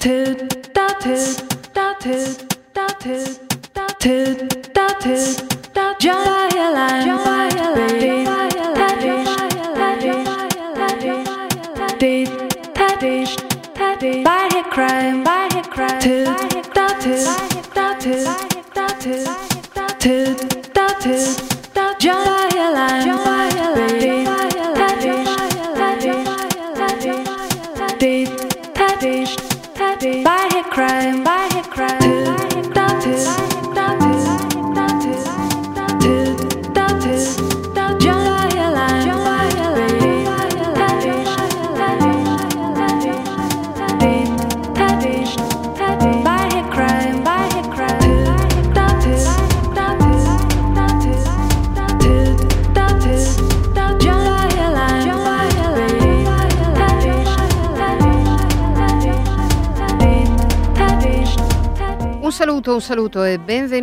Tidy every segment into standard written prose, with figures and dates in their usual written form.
Un saluto e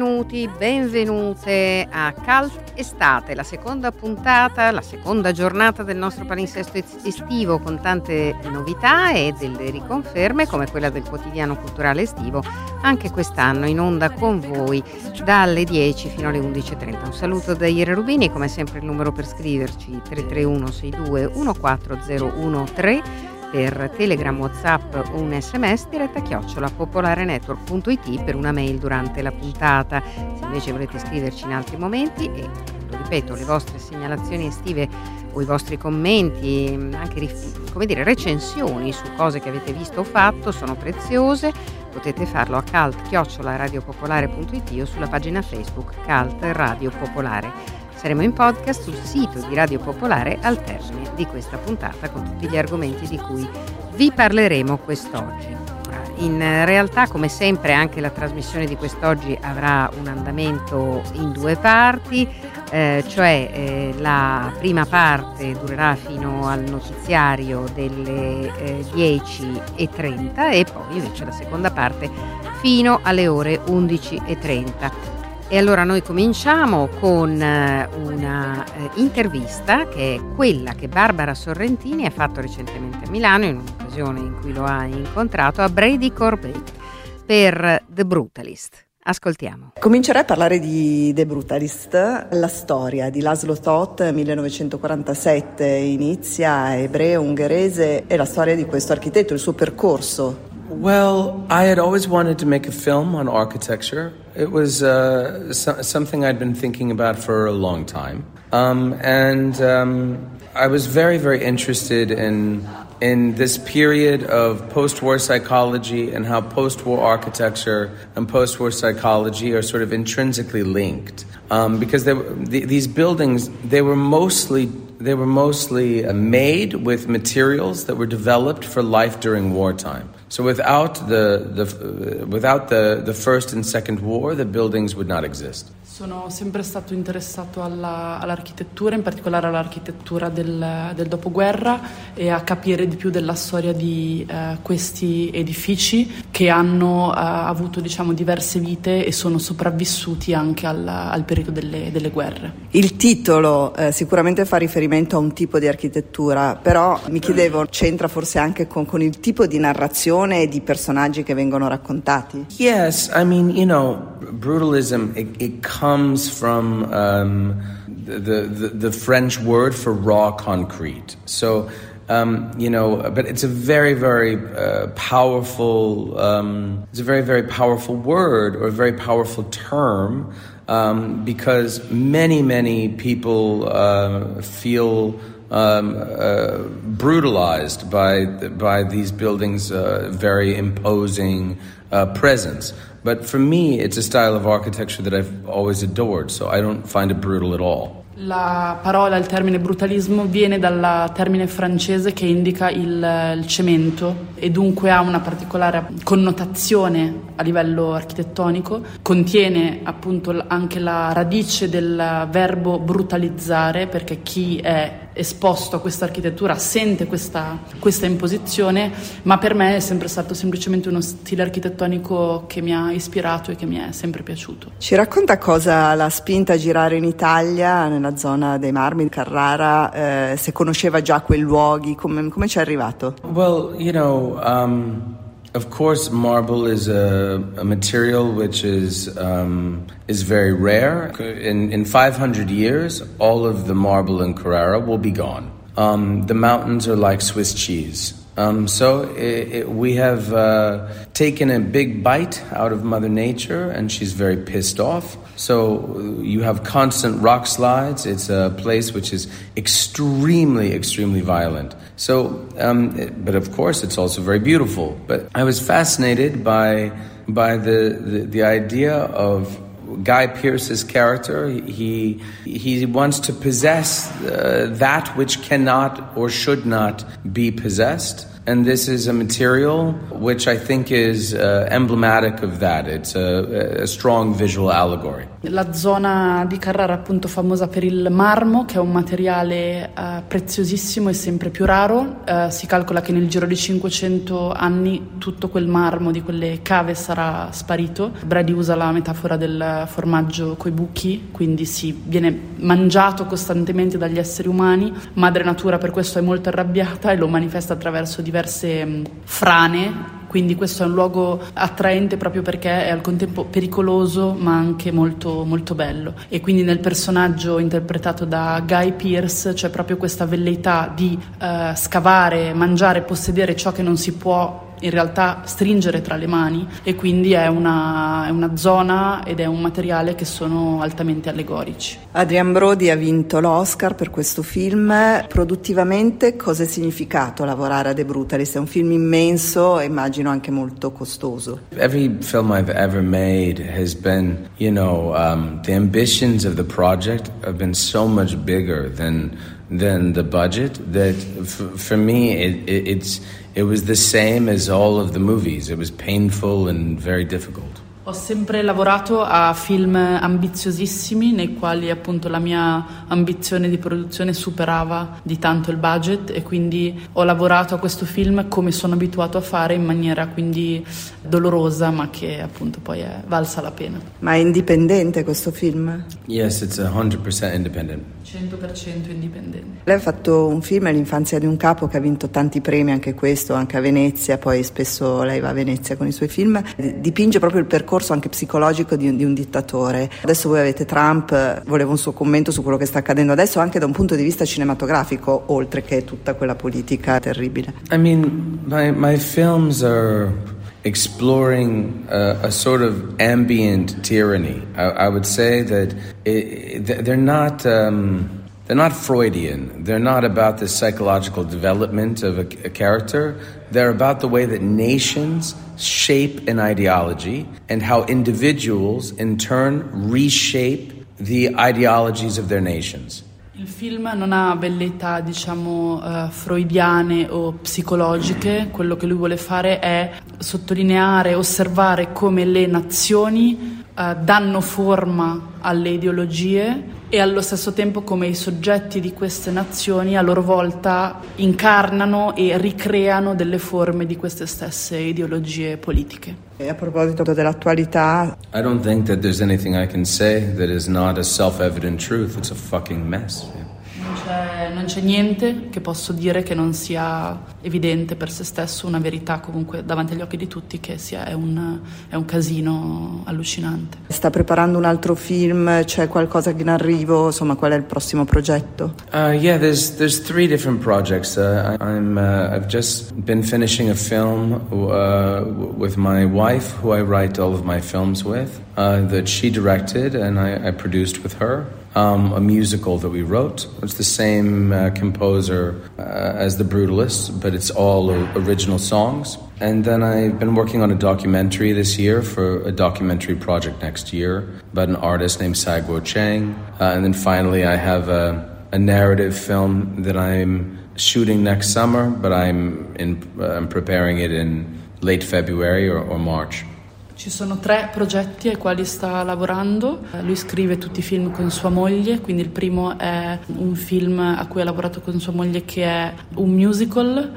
benvenute a Cult Estate, la seconda puntata, la seconda giornata del nostro palinsesto estivo con tante novità e delle riconferme come quella del quotidiano culturale estivo anche quest'anno in onda con voi dalle 10 fino alle 11.30. Un saluto da Ira Rubini, come sempre il numero per scriverci 331 62 14013 per Telegram, WhatsApp o un SMS diretta @popolarenetwork.it per una mail durante la puntata. Se invece volete scriverci in altri momenti e, lo ripeto, le vostre segnalazioni estive o i vostri commenti, anche recensioni su cose che avete visto o fatto sono preziose, potete farlo a cult@radiopopolare.it o sulla pagina Facebook Cult Radio Popolare. Saremo in podcast sul sito di Radio Popolare al termine di questa puntata con tutti gli argomenti di cui vi parleremo quest'oggi. In realtà, come sempre, anche la trasmissione di quest'oggi avrà un andamento in due parti, la prima parte durerà fino al notiziario delle 10.30 e poi invece la seconda parte fino alle ore 11.30. E allora noi cominciamo con una intervista che è quella che Barbara Sorrentini ha fatto recentemente a Milano in un'occasione in cui lo ha incontrato a Brady Corbett per The Brutalist. Ascoltiamo. Comincerei a parlare di The Brutalist, la storia di Laszlo Toth, 1947, inizia ebreo-ungherese, e la storia di questo architetto, il suo percorso. Well, I had always wanted to make a film on architecture. It was something I'd been thinking about for a long time. I was very, very interested in this period of post-war psychology and how post-war architecture and post-war psychology are sort of intrinsically linked. Because these buildings, they were mostly made with materials that were developed for life during wartime. So without the First and Second War, the buildings would not exist. Sono sempre stato interessato all'architettura, in particolare all'architettura del dopoguerra, e a capire di più della storia di questi edifici che hanno avuto, diverse vite e sono sopravvissuti anche al periodo delle guerre. Il titolo sicuramente fa riferimento a un tipo di architettura, però mi chiedevo, c'entra forse anche con il tipo di narrazione e di personaggi che vengono raccontati? Yes, I mean, brutalism, it comes from the French word for raw concrete. So, but it's a very, very powerful. It's a very, very powerful word or a very powerful term because many people feel brutalized by these buildings' very imposing presence. But for me, it's a style of architecture that I've always adored, so I don't find it brutal at all. La parola, il termine brutalismo, viene dal termine francese che indica il cemento e dunque ha una particolare connotazione a livello architettonico. Contiene appunto anche la radice del verbo brutalizzare, perché chi è esposto a questa architettura sente questa imposizione, ma per me è sempre stato semplicemente uno stile architettonico che mi ha ispirato e che mi è sempre piaciuto. Ci racconta cosa l'ha spinta a girare in Italia, nella zona dei Marmi, Carrara, se conosceva già quei luoghi, come ci è arrivato? Well, Of course, marble is a material which is very rare. In 500 years, all of the marble in Carrara will be gone. The mountains are like Swiss cheese. We have taken a big bite out of Mother Nature, and she's very pissed off. So you have constant rock slides. It's a place which is extremely, extremely violent. So, but of course, it's also very beautiful. But I was fascinated by the idea of Guy Pearce's character. He wants to possess that which cannot or should not be possessed. And this is a material which I think is emblematic of that. It's a strong visual allegory. La zona di Carrara è appunto famosa per il marmo, che è un materiale preziosissimo e sempre più raro. Si calcola che nel giro di 500 anni tutto quel marmo di quelle cave sarà sparito. Brady usa la metafora del formaggio coi buchi, quindi viene mangiato costantemente dagli esseri umani. Madre Natura per questo è molto arrabbiata e lo manifesta attraverso diverse frane. Quindi questo è un luogo attraente proprio perché è al contempo pericoloso ma anche molto, molto bello. E quindi nel personaggio interpretato da Guy Pearce c'è proprio questa velleità di scavare, mangiare, possedere ciò che non si può in realtà stringere tra le mani, e quindi è una zona ed è un materiale che sono altamente allegorici. Adrien Brody ha vinto l'Oscar per questo film. Produttivamente cosa è significato lavorare a De Brutalist? È un film immenso e immagino anche molto costoso. Every film I've ever made has been, the ambitions of the project have been so much bigger than the budget that for me it was the same as all of the movies. It was painful and very difficult. Ho sempre lavorato a film ambiziosissimi nei quali appunto la mia ambizione di produzione superava di tanto il budget, e quindi ho lavorato a questo film come sono abituato a fare, in maniera quindi dolorosa ma che appunto poi è valsa la pena. Ma è indipendente questo film? Yes, it's 100% independent. 100% indipendente. Lei ha fatto un film, L'infanzia di un capo, che ha vinto tanti premi, anche questo, anche a Venezia, poi spesso lei va a Venezia con i suoi film. Dipinge proprio il percorso anche psicologico di un dittatore. Adesso voi avete Trump, volevo un suo commento su quello che sta accadendo adesso, anche da un punto di vista cinematografico, oltre che tutta quella politica terribile. I mean, my films are exploring a sort of ambient tyranny. I would say that they're not Freudian. They're not about the psychological development of a character. They're about the way that nations shape an ideology and how individuals in turn reshape the ideologies of their nations. Il film non ha velleità, freudiane o psicologiche. Quello che lui vuole fare è sottolineare, osservare come le nazioni danno forma alle ideologie, e allo stesso tempo come i soggetti di queste nazioni a loro volta incarnano e ricreano delle forme di queste stesse ideologie politiche. E a proposito dell'attualità, I don't think that there's anything I can say that is not a self-evident truth. It's a fucking mess. Non c'è niente che posso dire che non sia evidente per se stesso, una verità comunque davanti agli occhi di tutti, che è un casino allucinante. Sta preparando un altro film? C'è qualcosa che in arrivo? Insomma, qual è il prossimo progetto? Yeah, there's 3 different projects. I've just been finishing a film with my wife, who I write all of my films with, that she directed and I produced with her. A musical that we wrote. It's the same composer as The Brutalists, but it's all original songs. And then I've been working on a documentary this year for a documentary project next year about an artist named Saiguo Chang. And then finally I have a narrative film that I'm shooting next summer, but I'm preparing it in late February or March. Ci sono 3 progetti ai quali sta lavorando. Lui scrive tutti i film con sua moglie, quindi il primo è un film a cui ha lavorato con sua moglie che è un musical.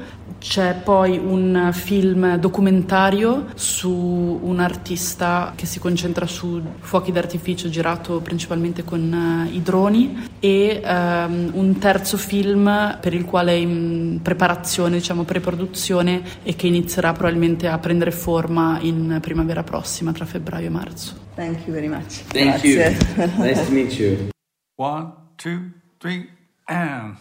C'è poi un film documentario su un artista che si concentra su fuochi d'artificio girato principalmente con i droni e un terzo film per il quale è in preparazione, diciamo pre-produzione, e che inizierà probabilmente a prendere forma in primavera prossima, tra febbraio e marzo. Thank you very much. Thank Grazie. you. Nice to meet you. 1, 2, 3, and...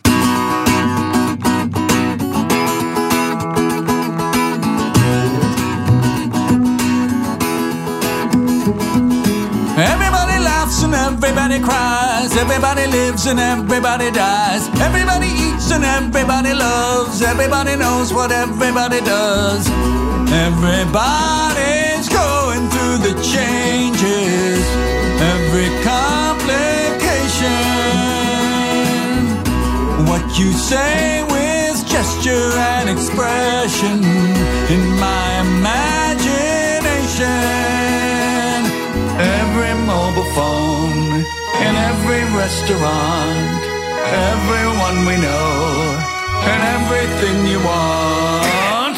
Everybody laughs and everybody cries. Everybody lives and everybody dies. Everybody eats and everybody loves. Everybody knows what everybody does. Everybody's going through the changes. Every complication. What you say with gesture and expression in my imagination. Every mobile phone, in every restaurant, everyone we know, and everything you want.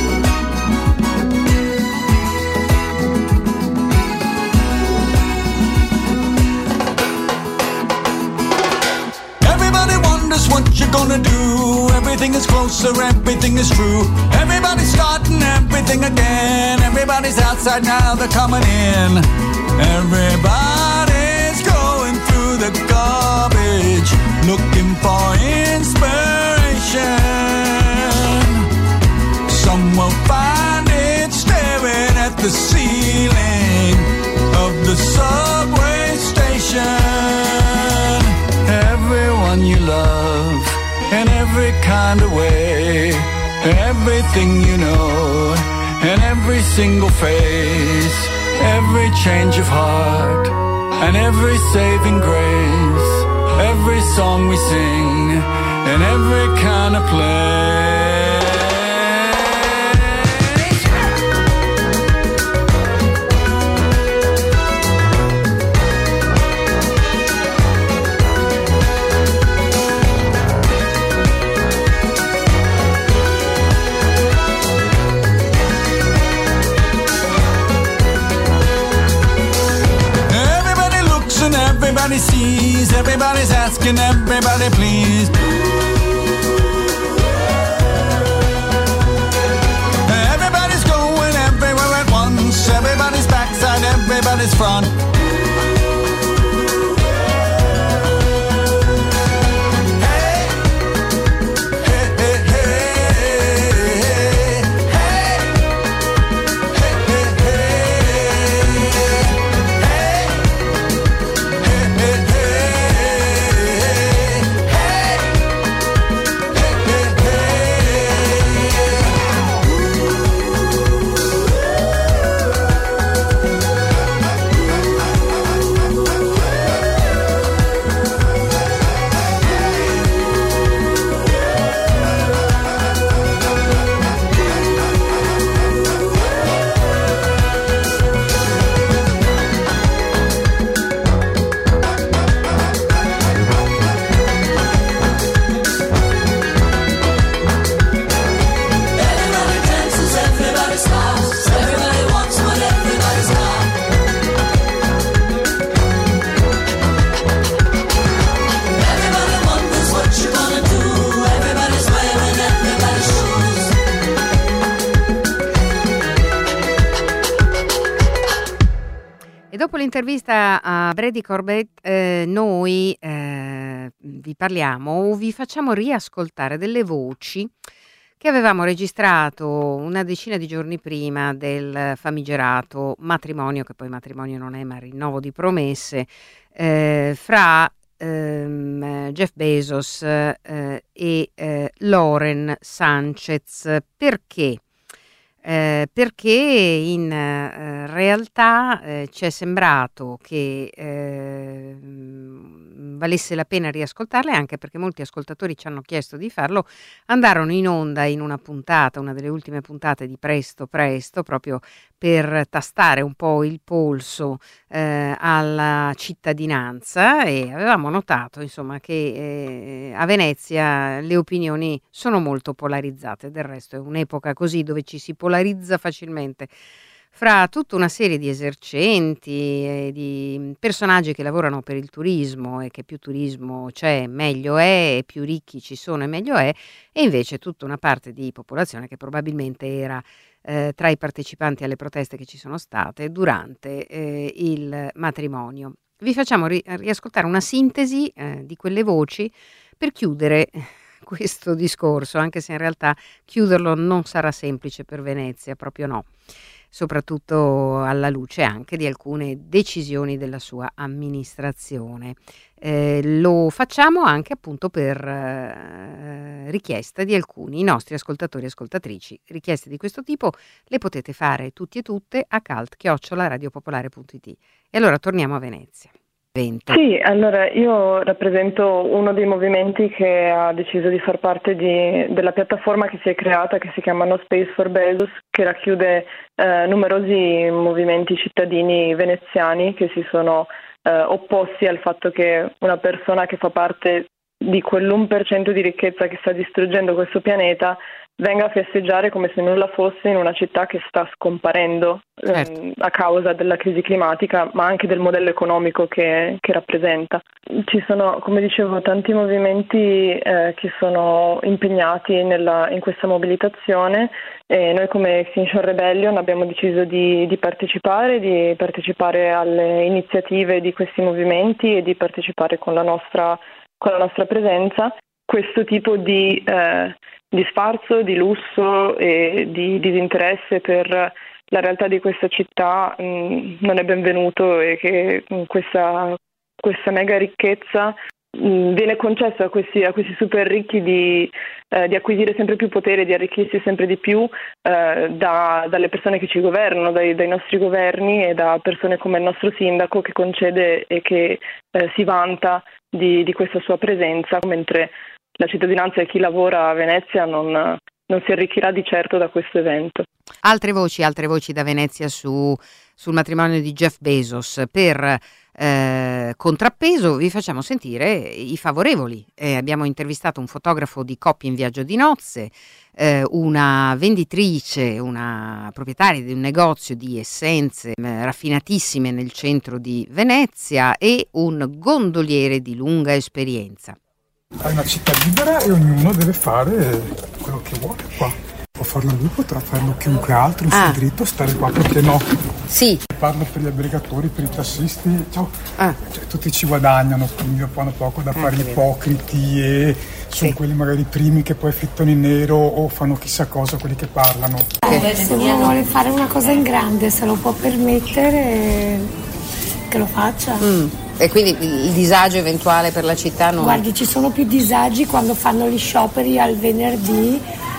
Everybody wonders what you're gonna do. Everything is closer, everything is true. Everybody's starting everything again. Everybody's outside now, they're coming in. Everybody's going through the garbage, looking for inspiration. Some will find it staring at the ceiling of the subway station. Everyone you love, in every kind of way, everything you know, in every single phase. Every change of heart and every saving grace, every song we sing in every kind of place. Everybody sees, everybody's asking, everybody please. Everybody's going everywhere at once. Everybody's backside, everybody's front. Dopo l'intervista a Brady Corbet, noi vi parliamo o vi facciamo riascoltare delle voci che avevamo registrato una decina di giorni prima del famigerato matrimonio, che poi matrimonio non è ma rinnovo di promesse, fra Jeff Bezos e Lauren Sanchez. Perché? Perché in realtà ci è sembrato che valesse la pena riascoltarle, anche perché molti ascoltatori ci hanno chiesto di farlo. Andarono in onda in una puntata, una delle ultime puntate di Presto Presto, proprio per tastare un po' il polso alla cittadinanza, e avevamo notato insomma che a Venezia le opinioni sono molto polarizzate. Del resto è un'epoca così dove ci si polarizza facilmente fra tutta una serie di esercenti e di personaggi che lavorano per il turismo, e che più turismo c'è meglio è, e più ricchi ci sono e meglio è, e invece tutta una parte di popolazione che probabilmente era tra i partecipanti alle proteste che ci sono state durante il matrimonio. Vi facciamo riascoltare una sintesi di quelle voci per chiudere questo discorso, anche se in realtà chiuderlo non sarà semplice per Venezia, proprio no, soprattutto alla luce anche di alcune decisioni della sua amministrazione. Lo facciamo anche appunto per richiesta di alcuni nostri ascoltatori e ascoltatrici. Richieste di questo tipo le potete fare tutti e tutte a cult@radiopopolare.it. E allora torniamo a Venezia. Sì, allora io rappresento uno dei movimenti che ha deciso di far parte della piattaforma che si è creata, che si chiama No Space for Bezos, che racchiude numerosi movimenti cittadini veneziani che si sono opposti al fatto che una persona che fa parte di quell'1% di ricchezza che sta distruggendo questo pianeta venga a festeggiare come se nulla fosse in una città che sta scomparendo a causa della crisi climatica, ma anche del modello economico che rappresenta. Ci sono, come dicevo, tanti movimenti che sono impegnati in questa mobilitazione, e noi come Extinction Rebellion abbiamo deciso di partecipare alle iniziative di questi movimenti e di partecipare con la nostra presenza. Questo tipo di sfarzo, di lusso e di disinteresse per la realtà di questa città non è benvenuto, e che questa mega ricchezza viene concessa a questi super ricchi di acquisire sempre più potere, di arricchirsi sempre di più dalle persone che ci governano, dai nostri governi, e da persone come il nostro sindaco, che concede e che si vanta di questa sua presenza, mentre la cittadinanza e chi lavora a Venezia non si arricchirà di certo da questo evento. Altre voci da Venezia sul matrimonio di Jeff Bezos. Per contrappeso vi facciamo sentire i favorevoli. Abbiamo intervistato un fotografo di coppie in viaggio di nozze, una venditrice, una proprietaria di un negozio di essenze raffinatissime nel centro di Venezia, e un gondoliere di lunga esperienza. È una città libera e ognuno deve fare quello che vuole qua. Può farlo lui, potrà farlo chiunque altro, in suo diritto, stare qua, perché no? Sì. Parlo per gli albergatori, per i tassisti, cioè, tutti ci guadagnano, quindi hanno poco da fare ipocriti, e sono quelli magari i primi che poi affittano in nero o fanno chissà cosa, quelli che parlano. Se uno vuole fare una cosa in grande, se lo può permettere, che lo faccia. E quindi il disagio eventuale per la città non... Guardi, ci sono più disagi quando fanno gli scioperi al venerdì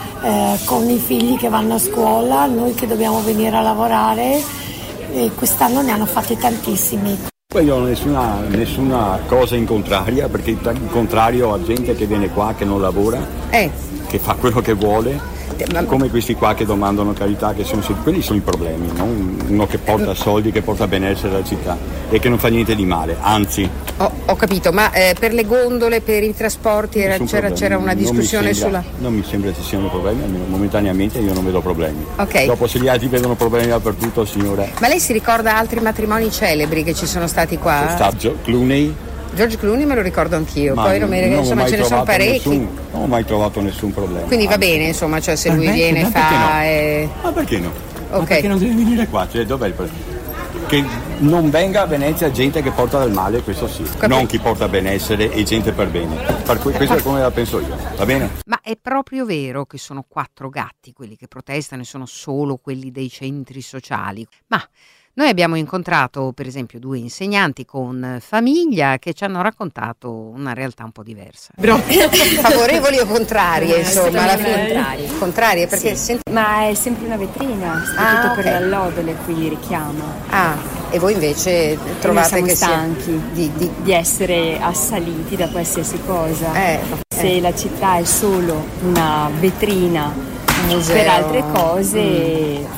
con i figli che vanno a scuola, noi che dobbiamo venire a lavorare, e quest'anno ne hanno fatti tantissimi. Poi io non ho nessuna cosa in contraria, perché in contrario a gente che viene qua, che non lavora, che fa quello che vuole, come questi qua che domandano carità, quelli sono i problemi, no? Uno che porta soldi, che porta benessere alla città e che non fa niente di male, anzi. Ho capito, ma per le gondole, per i trasporti c'era una discussione non mi sembra ci siano problemi, almeno momentaneamente io non vedo problemi. Okay. Dopo, se gli altri vedono problemi dappertutto, signora. Ma lei si ricorda altri matrimoni celebri che ci sono stati qua? C'è stato George Clooney me lo ricordo anchio, poi insomma ce ne sono parecchi. Non ho mai trovato nessun problema. Quindi va bene, insomma, cioè se lui viene fa... Ma perché no? Ok. Ma perché non deve venire qua? Cioè, dov'è il problema? Che non venga a Venezia gente che porta del male, questo sì. Non chi porta benessere e gente per bene. Questo è come la penso io, va bene? Ma è proprio vero che sono 4 gatti quelli che protestano e sono solo quelli dei centri sociali? Ma Noi abbiamo incontrato per esempio 2 insegnanti con famiglia che ci hanno raccontato una realtà un po' diversa. Favorevoli o contrarie, insomma, alla fine contrarie perché sì. Ma è sempre una vetrina, soprattutto per l'allodole, qui richiama. E voi invece trovate che stanchi di essere assaliti da qualsiasi cosa. Se la città è solo una vetrina per altre cose,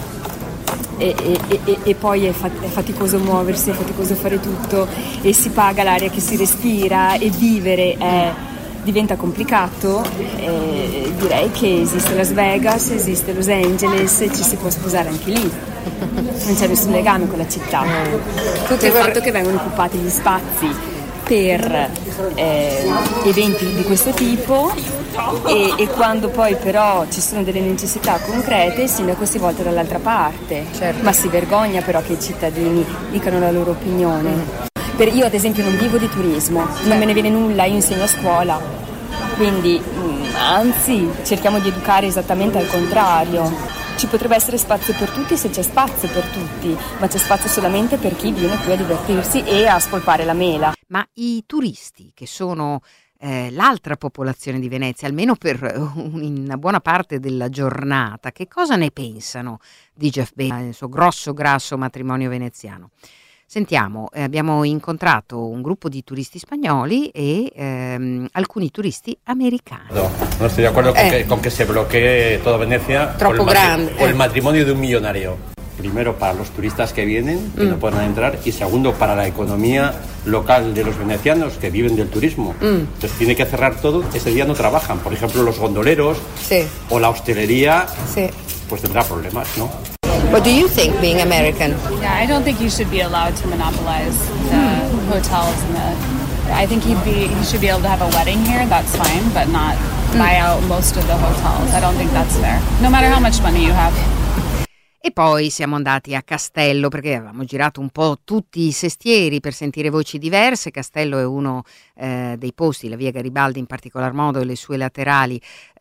e poi è faticoso muoversi, è faticoso fare tutto, e si paga l'aria che si respira, e vivere diventa complicato. Direi che esiste Las Vegas, esiste Los Angeles, e ci si può sposare anche lì, non c'è nessun legame con la città. Tutto il fatto che vengono occupati gli spazi per eventi di questo tipo, e quando poi però ci sono delle necessità concrete, il sindaco si volta dall'altra parte. Certo. Ma si vergogna però che i cittadini dicano la loro opinione. Io ad esempio non vivo di turismo, non me ne viene nulla, io insegno a scuola, quindi anzi cerchiamo di educare esattamente al contrario. Ci potrebbe essere spazio per tutti se c'è spazio per tutti, ma c'è spazio solamente per chi viene qui a divertirsi e a spolpare la mela. Ma i turisti, che sono l'altra popolazione di Venezia, almeno per una buona parte della giornata, che cosa ne pensano di Jeff Bezos, il suo grosso grasso matrimonio veneziano? Sentiamo, abbiamo incontrato un gruppo di turisti spagnoli e alcuni turisti americani. No estoy de acuerdo con que se bloquee toda Venecia Troppo grande. O el matrimonio de un millonario. Primero para los turistas que vienen, que no puedan entrar, y segundo para la economía local de los venecianos que viven del turismo. Entonces tiene que cerrar todo, ese día no trabajan. Por ejemplo, los gondoleros o la hostelería, pues tendrá problemas, ¿no? What do you think, being American? Yeah, I don't think you should be allowed to monopolize the hotels and I think he should be able to have a wedding here, that's fine, but not buy out most of the hotels. I don't think that's fair. No matter how much money you have. E poi siamo andati a Castello, perché avevamo girato un po' tutti i sestieri per sentire voci diverse. Castello è uno dei posti, la via Garibaldi in particolar modo e le sue laterali,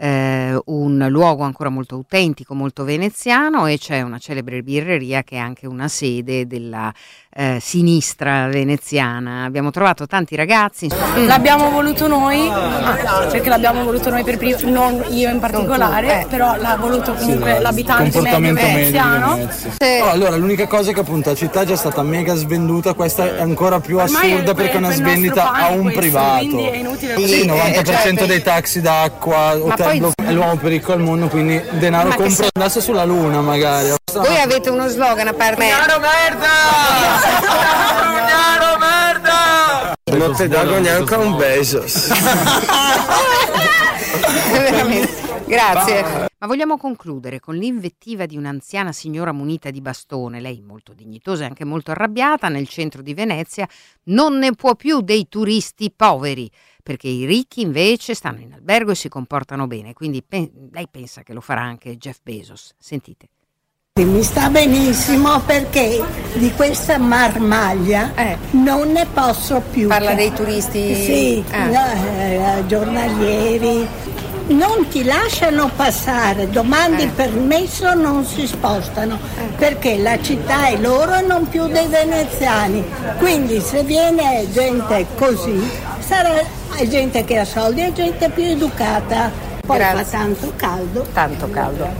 un luogo ancora molto autentico, molto veneziano, e c'è una celebre birreria che è anche una sede della sinistra veneziana. Abbiamo trovato tanti ragazzi. L'abbiamo voluto noi, perché l'abbiamo voluto noi per primo, non io in particolare, però l'ha voluto comunque l'abitante medio veneziano. Allora l'unica cosa è che appunto la città è già stata mega svenduta, questa è ancora più assurda perché è una svendita a un privato. Sì, il 90% dei taxi d'acqua, hotel è l'uomo più ricco al mondo, quindi denaro compra, andasse sulla luna magari. Voi avete uno slogan a parte Gnaro merda! Non ti dago neanche un Bezos. Veramente. Grazie. Ma vogliamo concludere con l'invettiva di un'anziana signora munita di bastone, lei molto dignitosa e anche molto arrabbiata, nel centro di Venezia. Non ne può più dei turisti poveri, perché i ricchi invece stanno in albergo e si comportano bene, quindi lei pensa che lo farà anche Jeff Bezos. Sentite. Mi sta benissimo perché di questa marmaglia non ne posso più. Parla dei turisti? Sì, giornalieri. Non ti lasciano passare, domandi il permesso, non si spostano, perché la città è loro e non più dei veneziani. Quindi se viene gente così, sarà gente che ha soldi e gente più educata. Poi fa tanto caldo. Tanto caldo.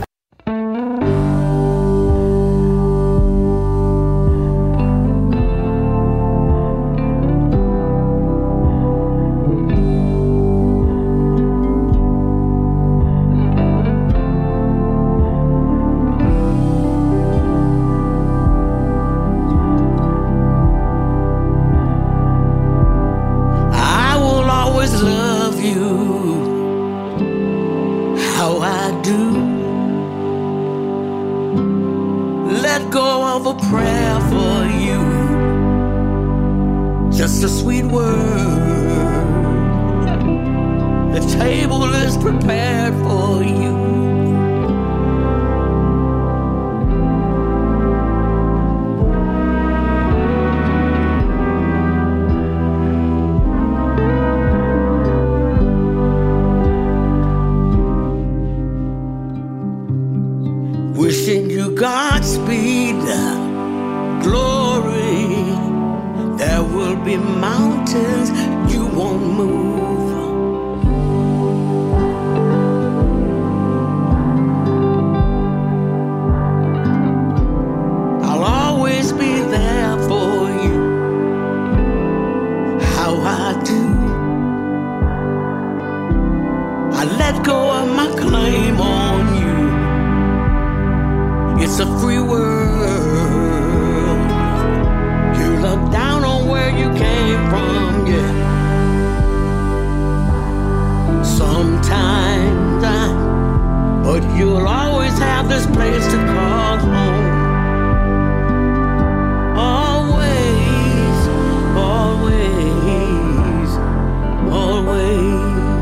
Wishing you Godspeed, glory. be mountains you won't move. I'll always be there for you, how I do. I let go of my claim on you. It's a free world. You look down on where you came from, yeah. Sometimes but you'll always have this place to call home. Always, always, always.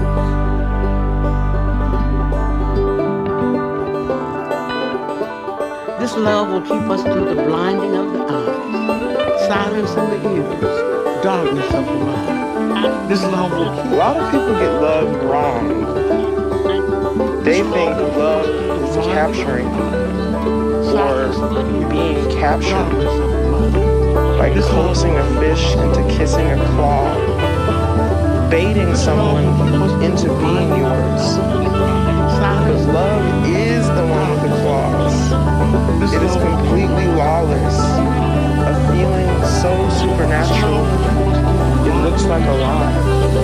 This love will keep us through the blinding of the eyes, silence in the ears, darkness of the mind. This love will keep. A lot of people get love wrong. They think love is capturing or being captured, like coaxing a fish into kissing a claw, baiting someone into being yours. Because love is the one with the claws. It is completely lawless, a feeling so supernatural, it looks like a lie.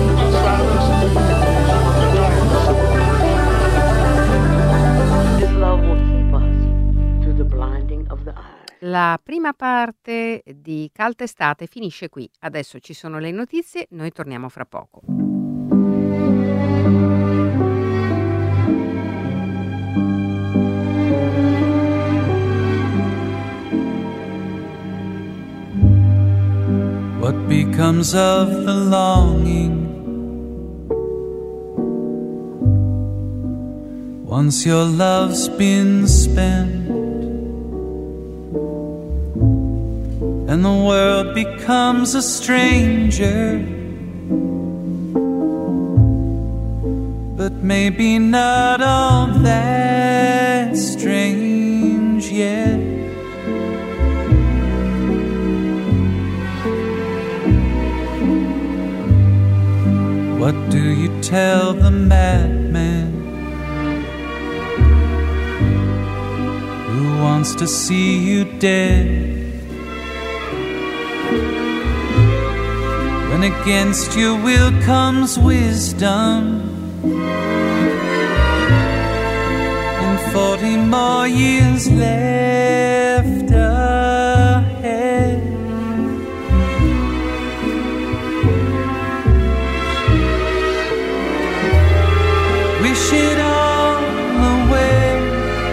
This love will keep us through the blinding of the eye. La prima parte di Caltestate finisce qui. Adesso ci sono le notizie, noi torniamo fra poco. What becomes of the longing once your love's been spent and the world becomes a stranger, but maybe not all that strange yet. What do you tell the madman who wants to see you dead, when against your will comes wisdom and 40 more years left ahead? Wish it all away,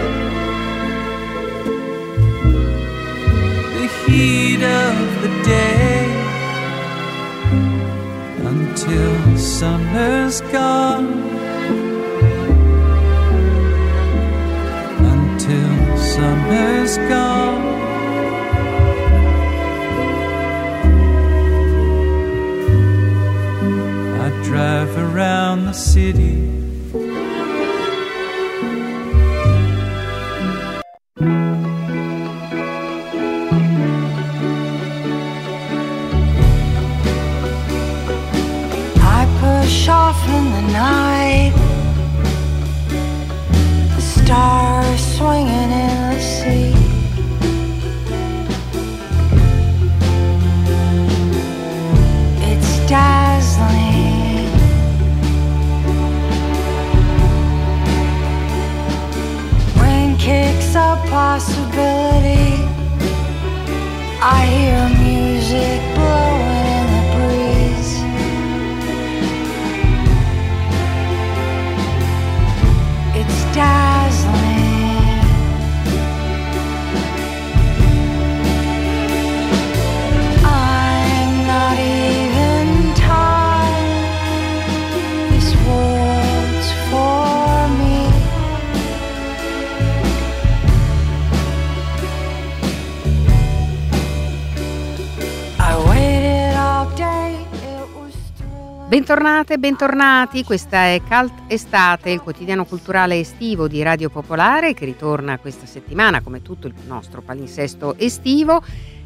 the heat of the day, until summer's gone, until summer's gone. I drive around the city, off in the night, the stars swinging in the sea. It's dazzling. Rain kicks up possibility. I hear music blowing in the breeze. It's dazzling. I'm not even tired. This world's for me. I waited all day. Bentornate e bentornati, questa è Cult Estate, il quotidiano culturale estivo di Radio Popolare che ritorna questa settimana come tutto il nostro palinsesto estivo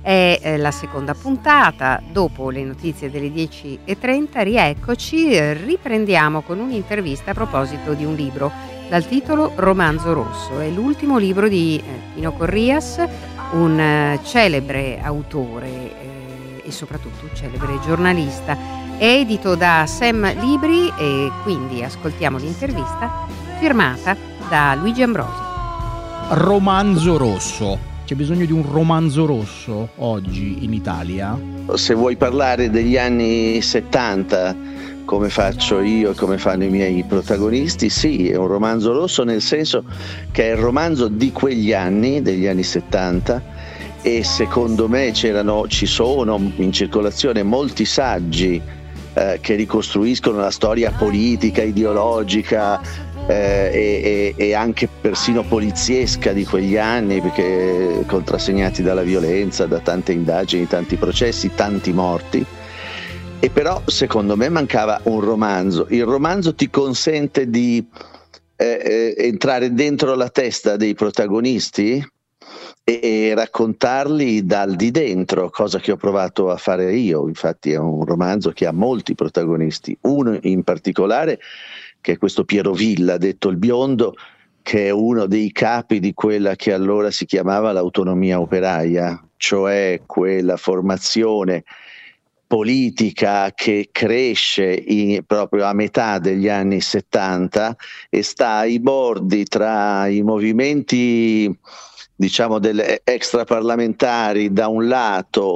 È la seconda puntata, dopo le notizie delle 10:30 rieccoci, riprendiamo con un'intervista a proposito di un libro dal titolo Romanzo Rosso. È l'ultimo libro di Pino Corrias, un celebre autore e soprattutto un celebre giornalista. È edito da Sam Libri e quindi ascoltiamo l'intervista firmata da Luigi Ambrosi. Romanzo Rosso. C'è bisogno di un romanzo rosso oggi in Italia? Se vuoi parlare degli anni 70, come faccio io e come fanno i miei protagonisti, sì, è un romanzo rosso, nel senso che è il romanzo di quegli anni, degli anni 70, e secondo me ci sono in circolazione molti saggi che ricostruiscono la storia politica, ideologica, e anche persino poliziesca di quegli anni, perché contrassegnati dalla violenza, da tante indagini, tanti processi, tanti morti. E però secondo me mancava un romanzo. Il romanzo ti consente di entrare dentro la testa dei protagonisti e raccontarli dal di dentro, cosa che ho provato a fare io. Infatti è un romanzo che ha molti protagonisti, uno in particolare che è questo Piero Villa, detto il biondo, che è uno dei capi di quella che allora si chiamava l'autonomia operaia, cioè quella formazione politica che cresce proprio a metà degli anni 70 e sta ai bordi tra i movimenti, diciamo, extraparlamentari da un lato,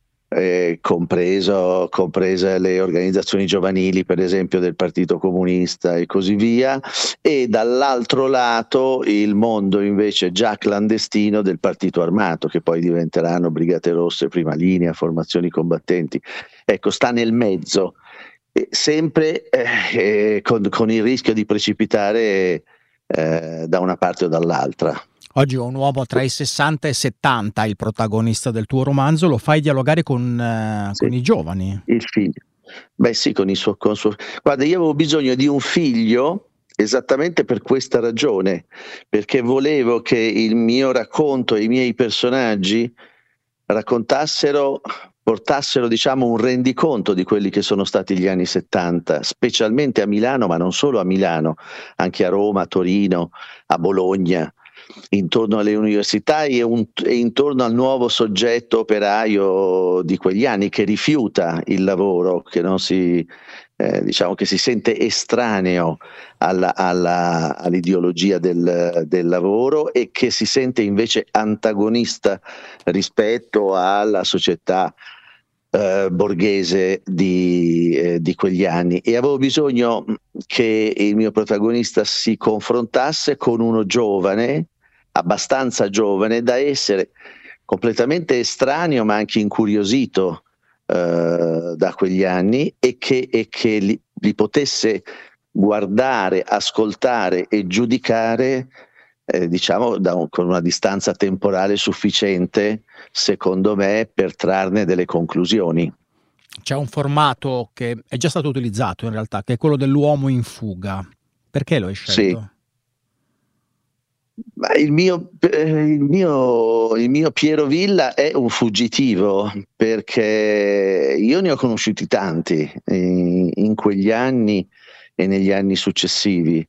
comprese le organizzazioni giovanili, per esempio del Partito Comunista e così via, e dall'altro lato il mondo invece già clandestino del Partito Armato, che poi diventeranno Brigate Rosse, Prima Linea, formazioni combattenti. Ecco, sta nel mezzo, sempre con il rischio di precipitare da una parte o dall'altra. Oggi è un uomo tra i 60 e 70, il protagonista del tuo romanzo. Lo fai dialogare con i giovani? Il figlio. Beh sì, con suo. Guarda, io avevo bisogno di un figlio esattamente per questa ragione, perché volevo che il mio racconto e i miei personaggi portassero, diciamo, un rendiconto di quelli che sono stati gli anni 70, specialmente a Milano, ma non solo a Milano, anche a Roma, a Torino, a Bologna, intorno alle università e intorno al nuovo soggetto operaio di quegli anni, che rifiuta il lavoro, che non si diciamo che si sente estraneo all'ideologia del lavoro e che si sente invece antagonista rispetto alla società borghese di quegli anni, e avevo bisogno che il mio protagonista si confrontasse con uno giovane, abbastanza giovane da essere completamente estraneo ma anche incuriosito da quegli anni, e che li potesse guardare, ascoltare e giudicare diciamo con una distanza temporale sufficiente, secondo me, per trarne delle conclusioni. C'è un formato che è già stato utilizzato in realtà, che è quello dell'uomo in fuga. Perché lo hai scelto? Sì. Ma il mio Piero Villa è un fuggitivo, perché io ne ho conosciuti tanti in quegli anni e negli anni successivi,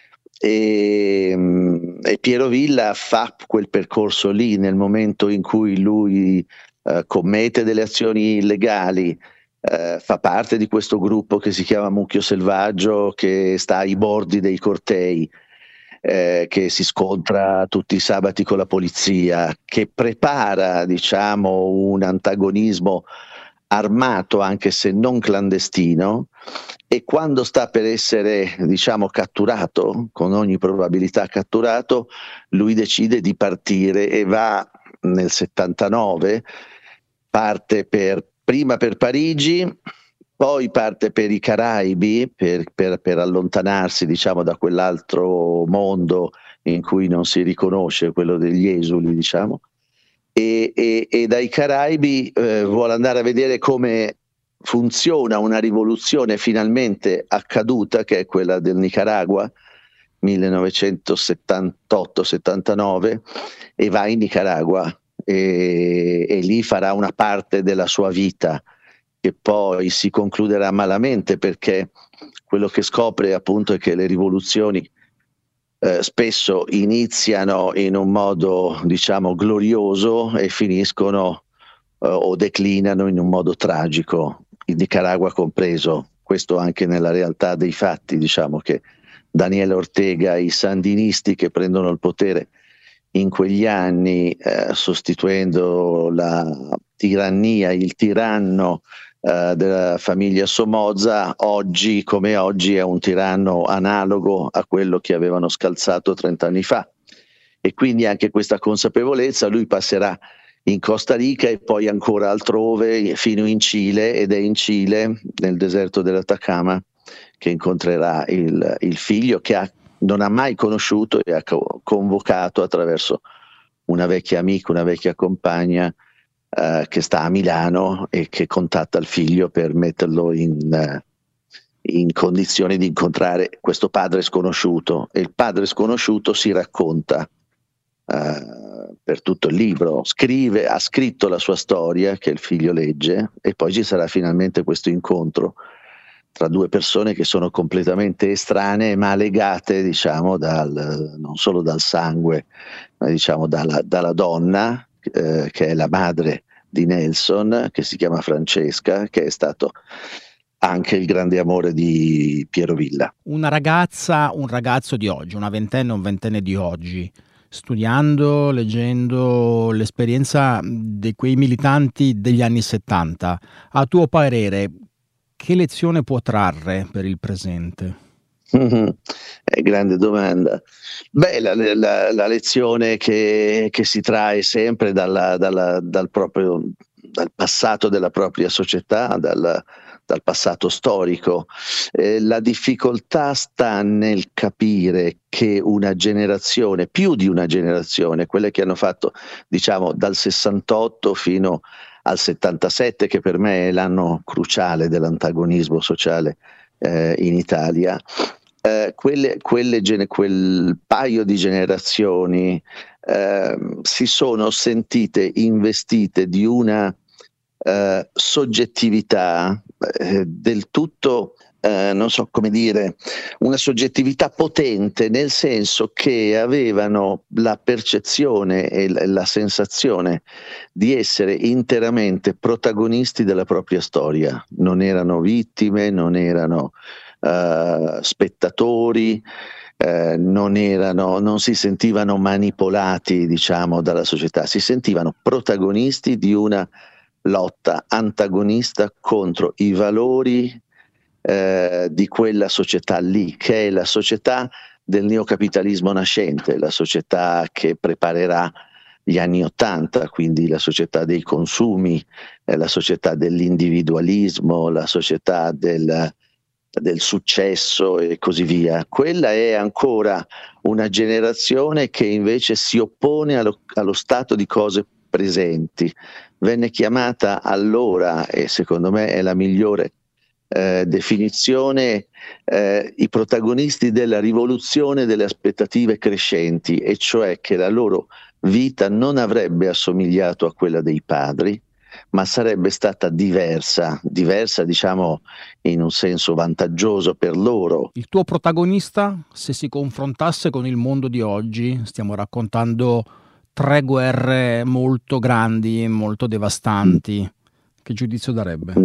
e Piero Villa fa quel percorso lì nel momento in cui lui commette delle azioni illegali, fa parte di questo gruppo che si chiama Mucchio Selvaggio, che sta ai bordi dei cortei, che si scontra tutti i sabati con la polizia, che prepara, diciamo, un antagonismo armato anche se non clandestino, e quando sta per essere, diciamo, catturato, con ogni probabilità catturato, lui decide di partire e va nel 79, parte prima per Parigi, poi parte per i Caraibi per allontanarsi, diciamo, da quell'altro mondo in cui non si riconosce, quello degli esuli, diciamo, e dai Caraibi vuole andare a vedere come funziona una rivoluzione finalmente accaduta, che è quella del Nicaragua, 1978-79, e va in Nicaragua e lì farà una parte della sua vita che poi si concluderà malamente, perché quello che scopre appunto è che le rivoluzioni spesso iniziano in un modo, diciamo, glorioso e finiscono o declinano in un modo tragico, in Nicaragua compreso. Questo anche nella realtà dei fatti, diciamo che Daniel Ortega, i sandinisti che prendono il potere in quegli anni, sostituendo la tirannia, il tiranno della famiglia Somoza, oggi come oggi è un tiranno analogo a quello che avevano scalzato 30 anni fa, e quindi anche questa consapevolezza lui passerà in Costa Rica e poi ancora altrove fino in Cile, ed è in Cile, nel deserto dell'Atacama, che incontrerà il figlio che non ha mai conosciuto e ha convocato attraverso una vecchia amica, una vecchia compagna che sta a Milano e che contatta il figlio per metterlo in condizione di incontrare questo padre sconosciuto. E il padre sconosciuto si racconta per tutto il libro, ha scritto la sua storia che il figlio legge, e poi ci sarà finalmente questo incontro tra due persone che sono completamente estranee ma legate, diciamo, non solo dal sangue, ma diciamo dalla donna, che è la madre di Nelson, che si chiama Francesca, che è stato anche il grande amore di Piero Villa. Una ragazza, un ragazzo di oggi, una ventenne, un ventenne di oggi, studiando, leggendo l'esperienza di quei militanti degli anni 70, a tuo parere che lezione può trarre per il presente? Grande domanda. Beh, la lezione che si trae sempre dal passato della propria società, dal passato storico. La difficoltà sta nel capire che una generazione, più di una generazione, quelle che hanno fatto, diciamo, dal 68 fino al 77, che per me è l'anno cruciale dell'antagonismo sociale in Italia, quel paio di generazioni si sono sentite investite di una soggettività del tutto, non so come dire, una soggettività potente, nel senso che avevano la percezione e la sensazione di essere interamente protagonisti della propria storia. Non erano vittime, non erano spettatori, non si sentivano manipolati, diciamo, dalla società, si sentivano protagonisti di una lotta antagonista contro i valori di quella società lì, che è la società del neocapitalismo nascente, la società che preparerà gli anni '80, quindi la società dei consumi, la società dell'individualismo, la società del successo e così via. Quella è ancora una generazione che invece si oppone allo stato di cose presenti. Venne chiamata allora, e secondo me è la migliore definizione, i protagonisti della rivoluzione delle aspettative crescenti, e cioè che la loro vita non avrebbe assomigliato a quella dei padri, ma sarebbe stata diversa, diciamo in un senso vantaggioso per loro. Il tuo protagonista, se si confrontasse con il mondo di oggi, stiamo raccontando 3 guerre molto grandi, molto devastanti, che giudizio darebbe?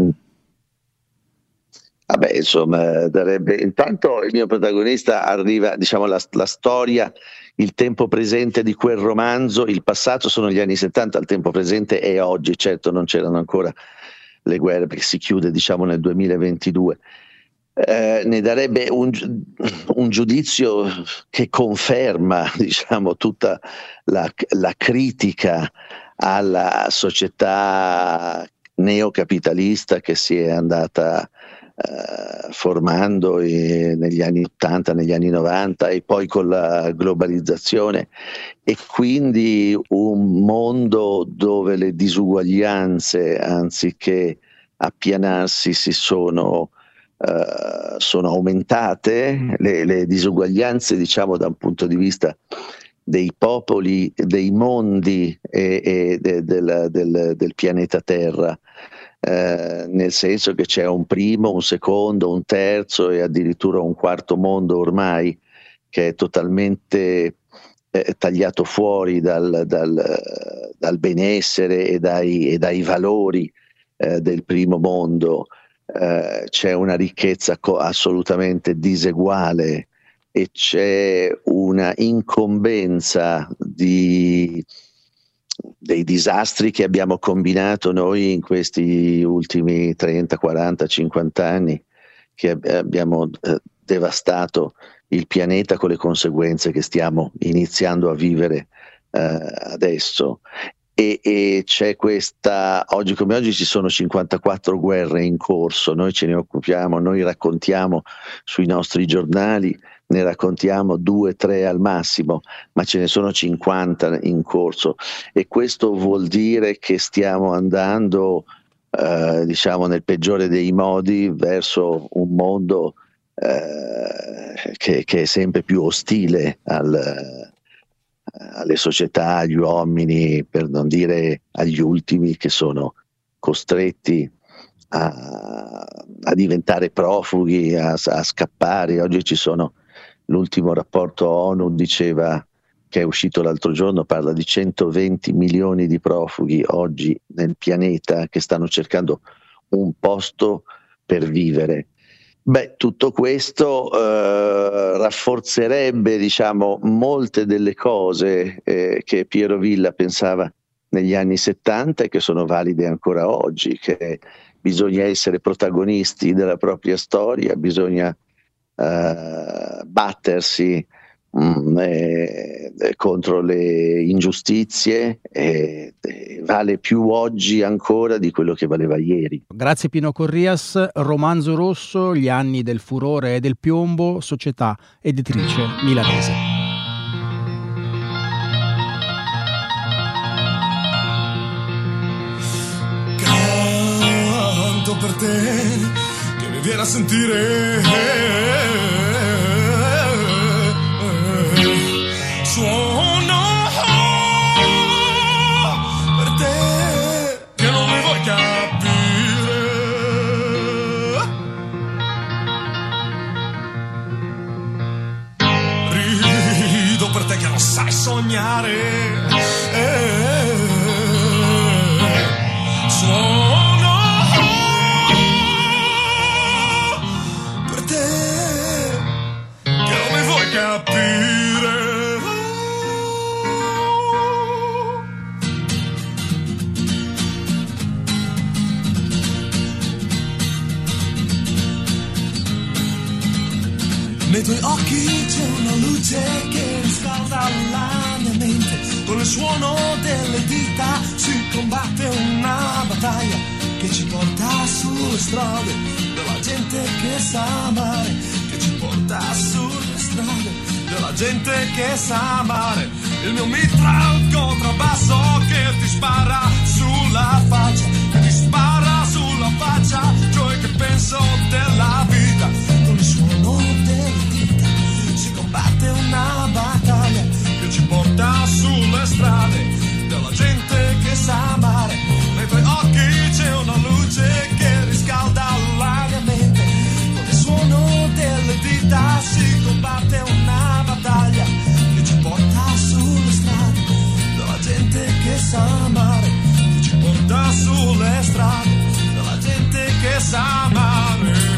Vabbè, insomma, darebbe, intanto il mio protagonista arriva, diciamo, la storia, il tempo presente di quel romanzo, il passato sono gli anni 70, il tempo presente è oggi, certo non c'erano ancora le guerre perché si chiude, diciamo, nel 2022. Ne darebbe un giudizio che conferma, diciamo, tutta la critica alla società neocapitalista che si è andata formando negli anni 80, negli anni 90 e poi con la globalizzazione, e quindi un mondo dove le disuguaglianze, anziché appianarsi, sono aumentate, le disuguaglianze, diciamo, da un punto di vista dei popoli, dei mondi e del pianeta Terra, nel senso che c'è un primo, un secondo, un terzo e addirittura un quarto mondo ormai che è totalmente tagliato fuori dal benessere e dai valori del primo mondo. C'è una ricchezza assolutamente diseguale e c'è una incombenza dei disastri che abbiamo combinato noi in questi ultimi 30, 40, 50 anni, che abbiamo devastato il pianeta con le conseguenze che stiamo iniziando a vivere adesso. E c'è questa, oggi come oggi ci sono 54 guerre in corso, noi ce ne occupiamo, noi raccontiamo sui nostri giornali, ne raccontiamo 2 o 3 al massimo, ma ce ne sono 50 in corso, e questo vuol dire che stiamo andando, diciamo nel peggiore dei modi, verso un mondo che è sempre più ostile alle società, agli uomini, per non dire agli ultimi, che sono costretti a diventare profughi, a scappare. Oggi ci sono, l'ultimo rapporto ONU diceva, che è uscito l'altro giorno, parla di 120 milioni di profughi oggi nel pianeta che stanno cercando un posto per vivere. Beh, tutto questo rafforzerebbe, diciamo, molte delle cose che Piero Villa pensava negli anni 70 e che sono valide ancora oggi, che bisogna essere protagonisti della propria storia, bisogna battersi contro le ingiustizie, vale più oggi ancora di quello che valeva ieri. Grazie Pino Corrias. Romanzo rosso, gli anni del furore e del piombo, società editrice milanese. Canto per te che mi viene a sentire, suono per te che non mi vuoi capire, rido per te che non sai sognare, suono per te che non mi vuoi capire. Nei tuoi occhi c'è una luce che riscalda la mia mente, con il suono delle dita si combatte una battaglia che ci porta sulle strade della gente che sa amare, che ci porta sulle strade della gente che sa amare. Il mio mitra, il contrabbasso che ti spara sulla faccia, che ti spara sulla faccia, cioè che penso della vita, con il suono delle dita si combatte una battaglia che ci porta sulle strade della gente che sa amare. Nei tuoi occhi c'è una luce che riscalda la mia mente, con il suono delle dita si combatte una battaglia che ci porta sulle strade della gente che sa amare, che ci porta sulle strade della gente che sa amare.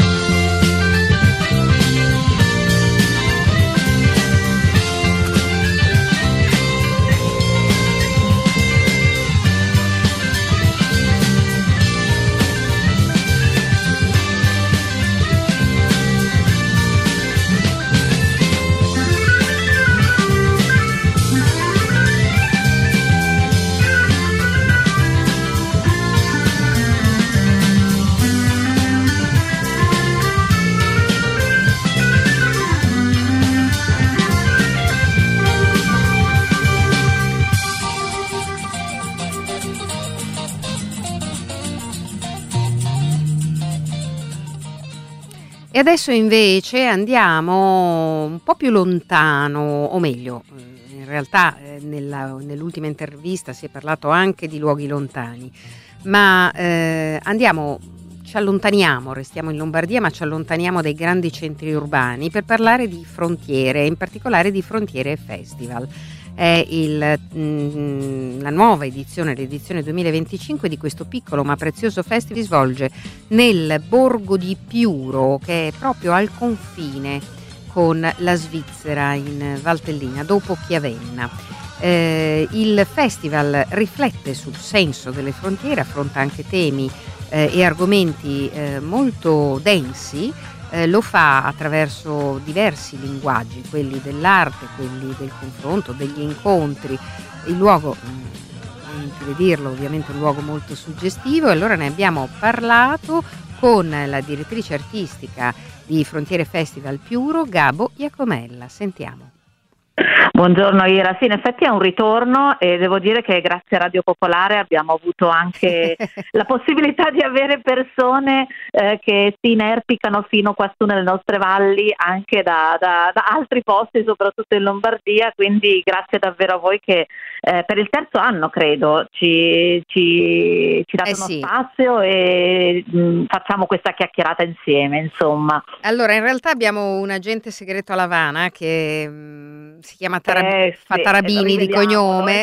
E adesso invece andiamo un po' più lontano, o meglio, in realtà nell'ultima intervista si è parlato anche di luoghi lontani, ma ci allontaniamo, restiamo in Lombardia, ma ci allontaniamo dai grandi centri urbani per parlare di frontiere, in particolare di Frontiere Festival. È la nuova edizione, l'edizione 2025 di questo piccolo ma prezioso festival. Si svolge nel borgo di Piuro, che è proprio al confine con la Svizzera, in Valtellina, dopo Chiavenna. Il festival riflette sul senso delle frontiere, affronta anche temi e argomenti molto densi. Lo fa attraverso diversi linguaggi, quelli dell'arte, quelli del confronto, degli incontri. Il luogo, è inutile dirlo, ovviamente è un luogo molto suggestivo, e allora ne abbiamo parlato con la direttrice artistica di Frontiere Festival Piuro, Gabo Iacomella. Sentiamo. Buongiorno Ira, sì, in effetti è un ritorno, e devo dire che grazie a Radio Popolare abbiamo avuto anche la possibilità di avere persone che si inerpicano fino quassù nelle nostre valli, anche da altri posti, soprattutto in Lombardia, quindi grazie davvero a voi che per il terzo anno credo ci date uno spazio e facciamo questa chiacchierata insieme, insomma. Allora, in realtà abbiamo un agente segreto a Lavana che si chiama Tarabini di cognome,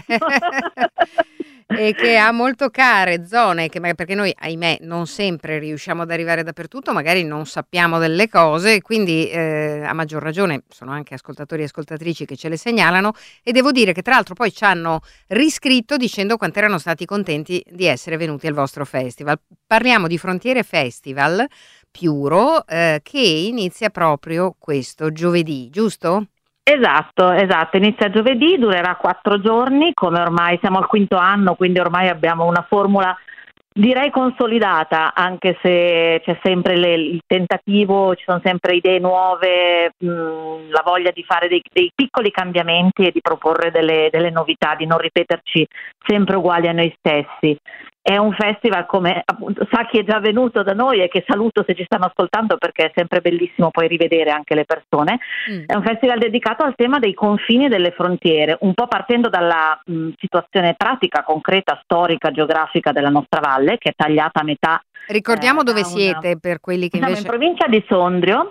e che ha molto care zone, perché noi, ahimè, non sempre riusciamo ad arrivare dappertutto, magari non sappiamo delle cose, quindi a maggior ragione sono anche ascoltatori e ascoltatrici che ce le segnalano, e devo dire che tra l'altro poi ci hanno riscritto dicendo quanto erano stati contenti di essere venuti al vostro festival. Parliamo di Frontiere Festival Piuro, che inizia proprio questo giovedì, giusto? Esatto, inizia giovedì, durerà 4 giorni, come ormai siamo al 5º anno, quindi ormai abbiamo una formula direi consolidata, anche se c'è sempre il tentativo, ci sono sempre idee nuove, la voglia di fare dei piccoli cambiamenti e di proporre delle novità, di non ripeterci sempre uguali a noi stessi. È un festival, come appunto sa chi è già venuto da noi e che saluto se ci stanno ascoltando, perché è sempre bellissimo poi rivedere anche le persone. È un festival dedicato al tema dei confini e delle frontiere, un po' partendo dalla situazione pratica, concreta, storica, geografica della nostra valle, che è tagliata a metà. Ricordiamo dove siete per quelli che invece... Siamo in provincia di Sondrio.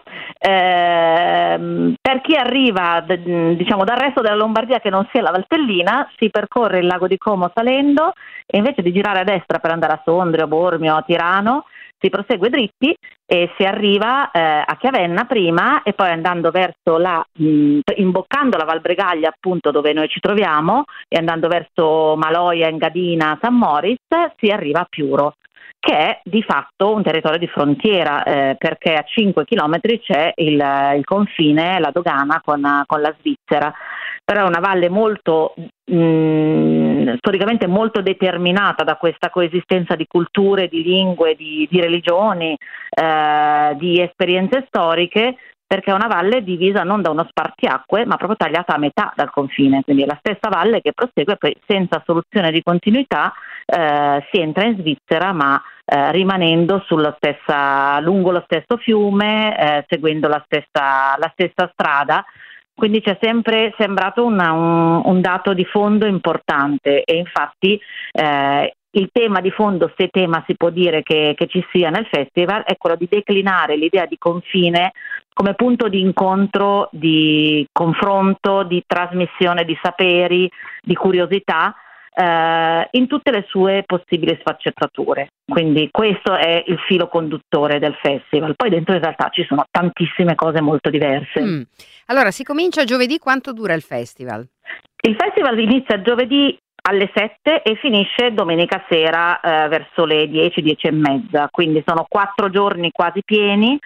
Per chi arriva dal resto della Lombardia che non sia la Valtellina, si percorre il lago di Como salendo, e invece di girare a destra per andare a Sondrio, Bormio, Tirano, si prosegue dritti e si arriva a Chiavenna prima, e poi andando verso imboccando la Val Bregaglia, appunto dove noi ci troviamo, e andando verso Maloia, Engadina, San Moritz, si arriva a Piuro, che è di fatto un territorio di frontiera, perché a 5 chilometri c'è il confine, la dogana con la Svizzera. Però è una valle molto storicamente molto determinata da questa coesistenza di culture, di lingue, di religioni, di esperienze storiche, perché è una valle divisa non da uno spartiacque, ma proprio tagliata a metà dal confine, quindi è la stessa valle che prosegue, poi senza soluzione di continuità si entra in Svizzera, ma rimanendo lungo lo stesso fiume, seguendo la stessa strada. Quindi ci è sempre sembrato un dato di fondo importante, e infatti il tema di fondo, se tema si può dire che ci sia nel festival, è quello di declinare l'idea di confine come punto di incontro, di confronto, di trasmissione di saperi, di curiosità, in tutte le sue possibili sfaccettature. Quindi questo è il filo conduttore del festival. Poi dentro in realtà ci sono tantissime cose molto diverse. Allora, si comincia giovedì, quanto dura il festival? Il festival inizia giovedì alle 7 e finisce domenica sera verso le 10, 10 e mezza, quindi sono 4 giorni quasi pieni,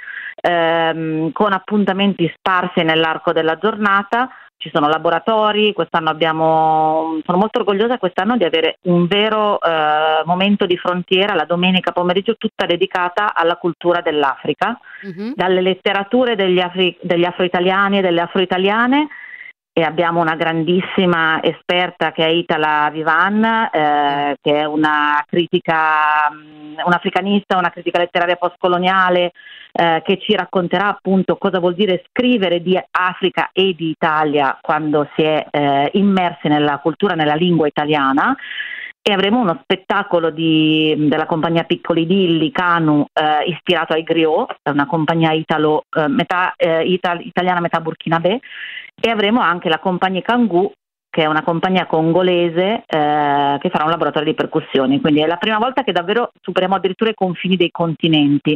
con appuntamenti sparsi nell'arco della giornata. Ci sono laboratori, quest'anno sono molto orgogliosa quest'anno di avere un vero momento di frontiera, la domenica pomeriggio, tutta dedicata alla cultura dell'Africa, dalle letterature degli afro-italiani e delle afro-italiane, e abbiamo una grandissima esperta che è Itala Vivan, che è una critica, un'africanista, una critica letteraria postcoloniale, che ci racconterà appunto cosa vuol dire scrivere di Africa e di Italia quando si è immersi nella cultura, nella lingua italiana. E avremo uno spettacolo della compagnia Piccoli Dilli, Canu, ispirato ai griot, una compagnia metà italiana, metà burkinabè, e avremo anche la compagnia Kangoo, che è una compagnia congolese che farà un laboratorio di percussioni, quindi è la prima volta che davvero superiamo addirittura i confini dei continenti.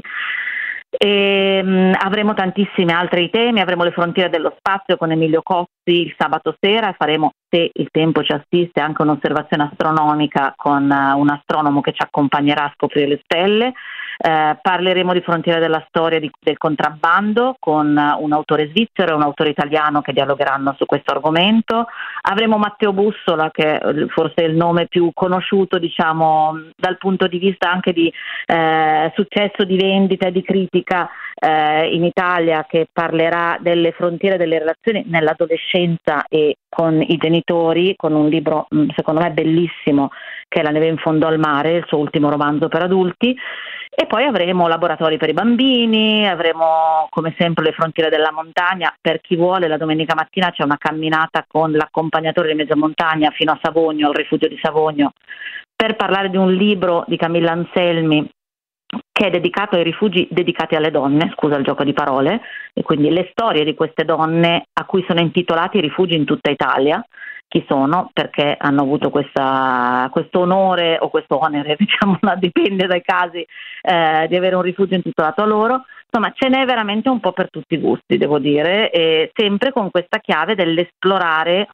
E avremo tantissimi altri temi, avremo le frontiere dello spazio con Emilio Cozzi il sabato sera, e faremo, se il tempo ci assiste, anche un'osservazione astronomica con un astronomo che ci accompagnerà a scoprire le stelle. Parleremo di frontiere della storia del contrabbando con un autore svizzero e un autore italiano che dialogheranno su questo argomento. Avremo Matteo Bussola, che forse è il nome più conosciuto, diciamo, dal punto di vista anche di successo di vendita e di critica in Italia, che parlerà delle frontiere delle relazioni nell'adolescenza e con i genitori, con un libro secondo me bellissimo che è La neve in fondo al mare, il suo ultimo romanzo per adulti. E poi avremo laboratori per i bambini, avremo come sempre le frontiere della montagna. Per chi vuole, la domenica mattina c'è una camminata con l'accompagnatore di mezza montagna fino a Savogno, al rifugio di Savogno, per parlare di un libro di Camilla Anselmi che è dedicato ai rifugi dedicati alle donne, scusa il gioco di parole, e quindi le storie di queste donne a cui sono intitolati i rifugi in tutta Italia. Chi sono, perché hanno avuto questo onore o questo onere, diciamo, dipende dai casi, di avere un rifugio intitolato a loro. Insomma, ce n'è veramente un po' per tutti i gusti, devo dire, e sempre con questa chiave dell'esplorare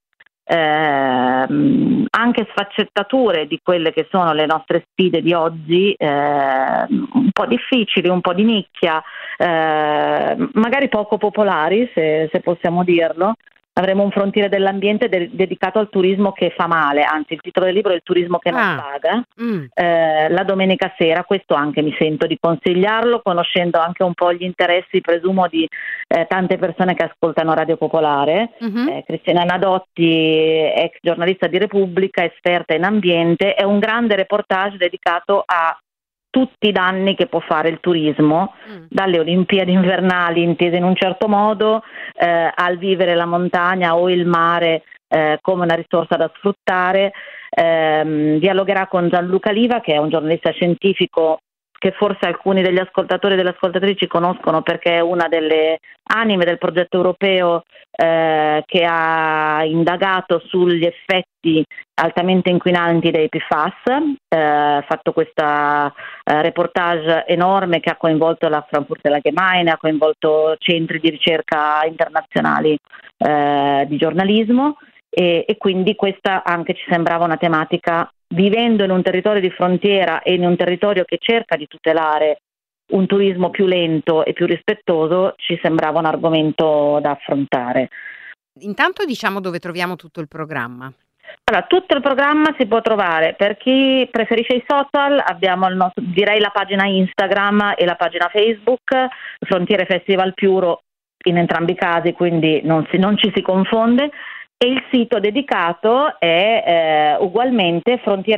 anche sfaccettature di quelle che sono le nostre sfide di oggi, un po' difficili, un po' di nicchia, magari poco popolari, se possiamo dirlo. Avremo un frontiere dell'ambiente dedicato al turismo che fa male, anzi il titolo del libro è Il turismo che non paga. La domenica sera, questo anche mi sento di consigliarlo, conoscendo anche un po' gli interessi, presumo, di tante persone che ascoltano Radio Popolare. Cristina Nadotti, ex giornalista di Repubblica, esperta in ambiente, è un grande reportage dedicato a tutti i danni che può fare il turismo, dalle Olimpiadi invernali intese in un certo modo, al vivere la montagna o il mare come una risorsa da sfruttare. Dialogherà con Gianluca Liva, che è un giornalista scientifico che forse alcuni degli ascoltatori e delle ascoltatrici conoscono, perché è una delle anime del progetto europeo che ha indagato sugli effetti altamente inquinanti dei PFAS, fatto questa reportage enorme che ha coinvolto la Frankfurter Allgemeine, ha coinvolto centri di ricerca internazionali di giornalismo, e quindi questa anche ci sembrava una tematica, vivendo in un territorio di frontiera e in un territorio che cerca di tutelare un turismo più lento e più rispettoso, ci sembrava un argomento da affrontare. Intanto diciamo dove troviamo tutto il programma. Allora, tutto il programma si può trovare, per chi preferisce i social abbiamo direi la pagina Instagram e la pagina Facebook, Frontiere Festival Piuro in entrambi i casi, quindi non ci si confonde. E il sito dedicato è ugualmente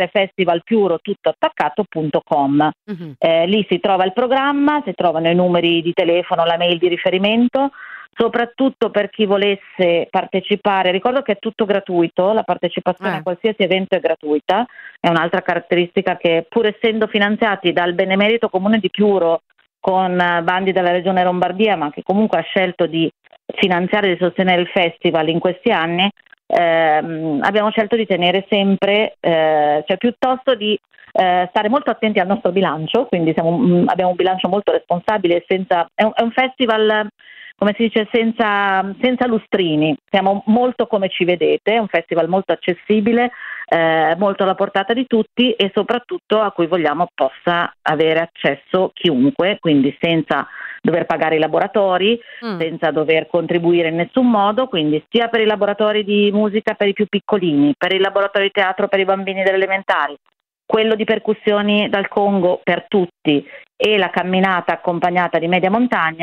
frontierefestivalpiuro.com. Lì si trova il programma, si trovano i numeri di telefono, la mail di riferimento, soprattutto per chi volesse partecipare. Ricordo che è tutto gratuito, la partecipazione a qualsiasi evento è gratuita, è un'altra caratteristica che, pur essendo finanziati dal Benemerito Comune di Piuro con bandi della Regione Lombardia, ma che comunque ha scelto di finanziare e di sostenere il festival in questi anni, abbiamo scelto di tenere sempre, cioè piuttosto di stare molto attenti al nostro bilancio, quindi abbiamo un bilancio molto responsabile, è un festival, come si dice, senza lustrini, siamo molto come ci vedete, è un festival molto accessibile, molto alla portata di tutti, e soprattutto a cui vogliamo possa avere accesso chiunque, quindi senza dover pagare i laboratori, senza dover contribuire in nessun modo, quindi sia per i laboratori di musica per i più piccolini, per il laboratorio di teatro per i bambini delle elementari, quello di percussioni dal Congo per tutti, e la camminata accompagnata di media montagna.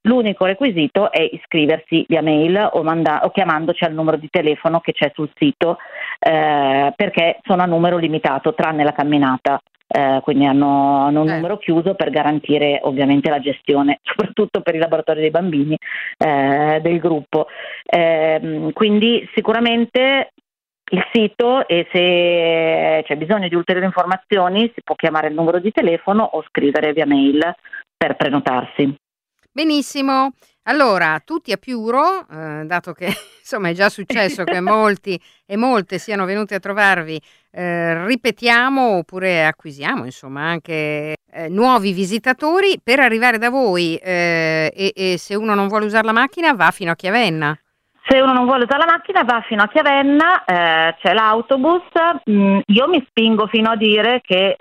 L'unico requisito è iscriversi via mail o chiamandoci al numero di telefono che c'è sul sito, perché sono a numero limitato, tranne la camminata. Quindi hanno un numero chiuso per garantire ovviamente la gestione, soprattutto per i laboratori dei bambini del gruppo. Quindi sicuramente il sito, e se c'è bisogno di ulteriori informazioni si può chiamare il numero di telefono o scrivere via mail per prenotarsi. Benissimo, allora tutti a Piuro, dato che insomma è già successo che molti e molte siano venuti a trovarvi, ripetiamo oppure acquisiamo insomma anche nuovi visitatori per arrivare da voi, e se uno non vuole usare la macchina va fino a Chiavenna. Se uno non vuole usare la macchina va fino a Chiavenna, c'è l'autobus. Io mi spingo fino a dire che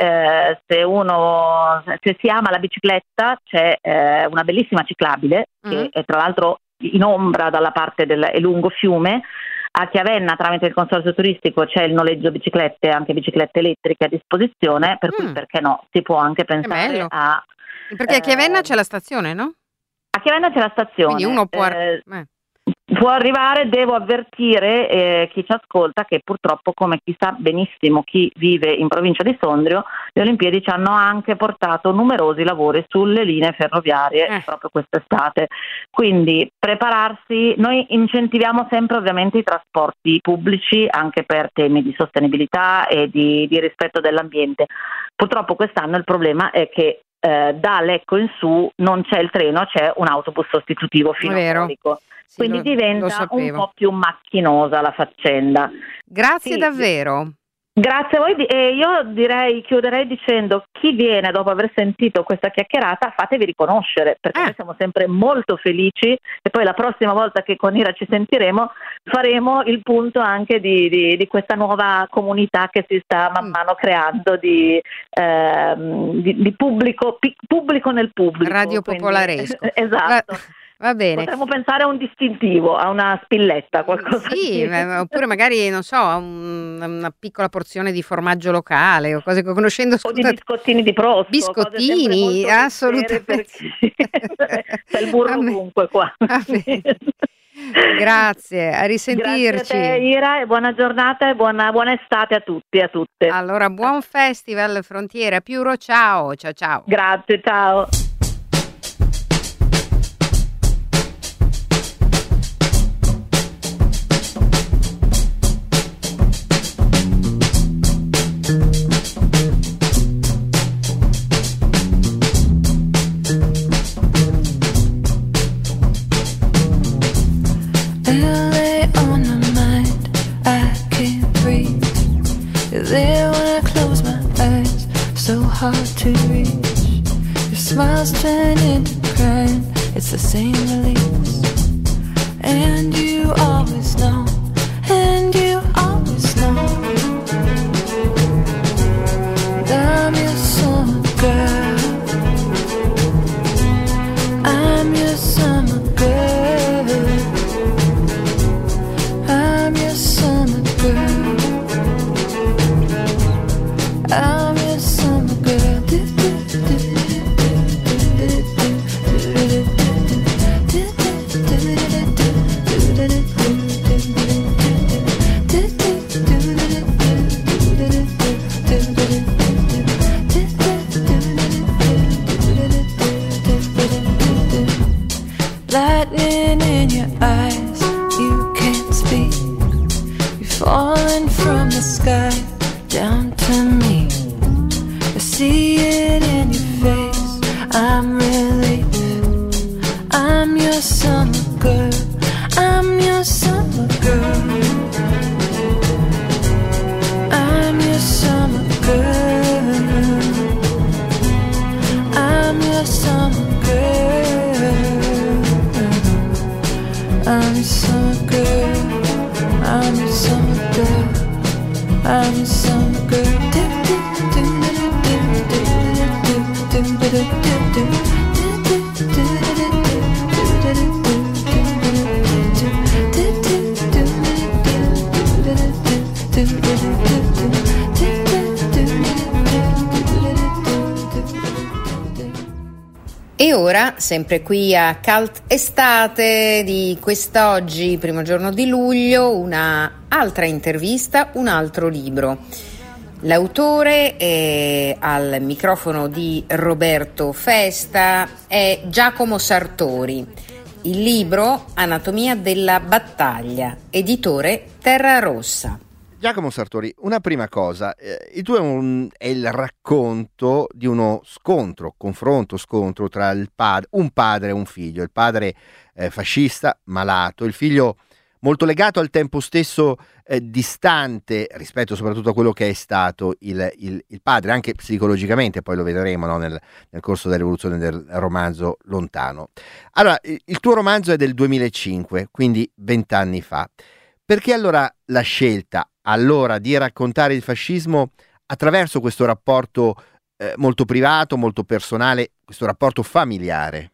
se si ama la bicicletta c'è una bellissima ciclabile che è tra l'altro in ombra dalla parte del lungo fiume. A Chiavenna tramite il consorzio turistico c'è il noleggio biciclette, anche biciclette elettriche a disposizione, per cui perché no, si può anche pensare a... Perché a Chiavenna c'è la stazione, no? A Chiavenna c'è la stazione. Quindi uno può... Può arrivare. Devo avvertire chi ci ascolta che purtroppo, come chi sa benissimo chi vive in provincia di Sondrio, le Olimpiadi ci hanno anche portato numerosi lavori sulle linee ferroviarie proprio quest'estate. Quindi prepararsi, noi incentiviamo sempre ovviamente i trasporti pubblici anche per temi di sostenibilità e di rispetto dell'ambiente. Purtroppo quest'anno il problema è che da Lecco in su non c'è il treno, c'è un autobus sostitutivo fino a Corico. Sì, quindi diventa un po' più macchinosa la faccenda. Grazie davvero. Grazie a voi, e io chiuderei dicendo: chi viene dopo aver sentito questa chiacchierata, fatevi riconoscere, perché noi siamo sempre molto felici, e poi la prossima volta che con Ira ci sentiremo faremo il punto anche di questa nuova comunità che si sta man mano creando di pubblico nel pubblico. Radio popolaresco. Esatto. Va bene. Potremmo pensare a un distintivo, a una spilletta, qualcosa sì, oppure magari, non so, una piccola porzione di formaggio locale o cose che conoscendo. O di biscottini di Prosto. Biscottini, assolutamente. C'è il burro ovunque qua. Grazie, a risentirci. Grazie a te, Ira, e buona giornata e buona estate a tutti e a tutte. Allora, buon festival Frontiere a Piuro, ciao. Grazie, ciao. Hard to reach. Your smiles turn into crying. It's the same release. And you always know. And you always know. And I'm your summer girl. I'm your summer girl. I'm your summer girl. I'm your summer girl. Lightning in your eyes, you can't speak. You're falling from the sky down to me. I see it in your face, I'm relief. I'm your summer girl, I'm your summer girl. I'm your summer girl. I'm your summer girl. I'm your summer girl. I'm your summer girl. I'm your summer girl. Do E ora, sempre qui a Cult Estate di quest'oggi, primo giorno di luglio, una altra intervista, un altro libro. L'autore è al microfono di Roberto Festa, è Giacomo Sartori. Il libro Anatomia della battaglia, editore Terra Rossa. Giacomo Sartori, una prima cosa, il tuo è il racconto di uno scontro tra un padre e un figlio. Il padre fascista, malato, il figlio molto legato, al tempo stesso distante rispetto soprattutto a quello che è stato il padre, anche psicologicamente, poi lo vedremo, no, nel corso dell'evoluzione del romanzo Lontano. Allora, il tuo romanzo è del 2005, quindi 20 anni fa. Perché allora la scelta di raccontare il fascismo attraverso questo rapporto molto privato, molto personale, questo rapporto familiare?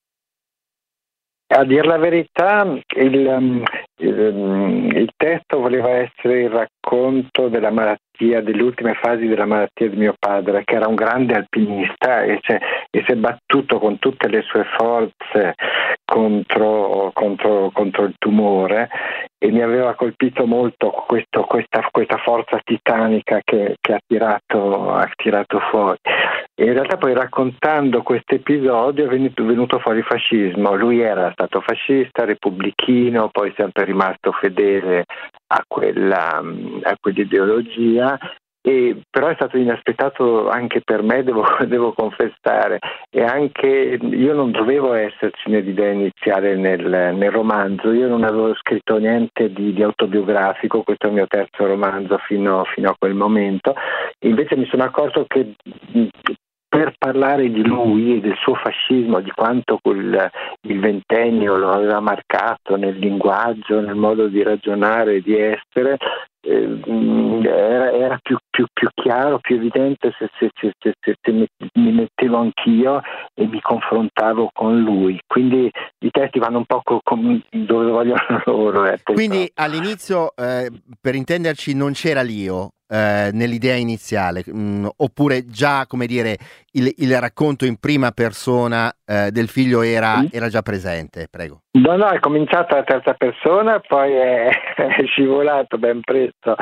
A dir la verità, il testo voleva essere il racconto della malattia, delle ultime fasi della malattia di mio padre, che era un grande alpinista e si è battuto con tutte le sue forze contro il tumore, e mi aveva colpito molto questa forza titanica che ha tirato fuori. E in realtà poi, raccontando questo episodio, è venuto fuori il fascismo. Lui era stato fascista, repubblichino, poi sempre rimasto fedele a quell'ideologia, però è stato inaspettato anche per me, devo confessare, e anche io non dovevo esserci nell'idea iniziale nel romanzo. Io non avevo scritto niente di autobiografico, questo è il mio terzo romanzo fino a quel momento. Invece mi sono accorto che per parlare di lui e del suo fascismo, di quanto il ventennio lo aveva marcato nel linguaggio, nel modo di ragionare e di essere, era più chiaro, più evidente se mi mettevo anch'io e mi confrontavo con lui. Quindi i testi vanno un po' dove vogliono loro. Quindi all'inizio, per intenderci, non c'era l'io nell'idea iniziale, oppure già, come dire, il racconto in prima persona del figlio era già presente? Prego. No, è cominciato alla terza persona, poi è scivolato ben presto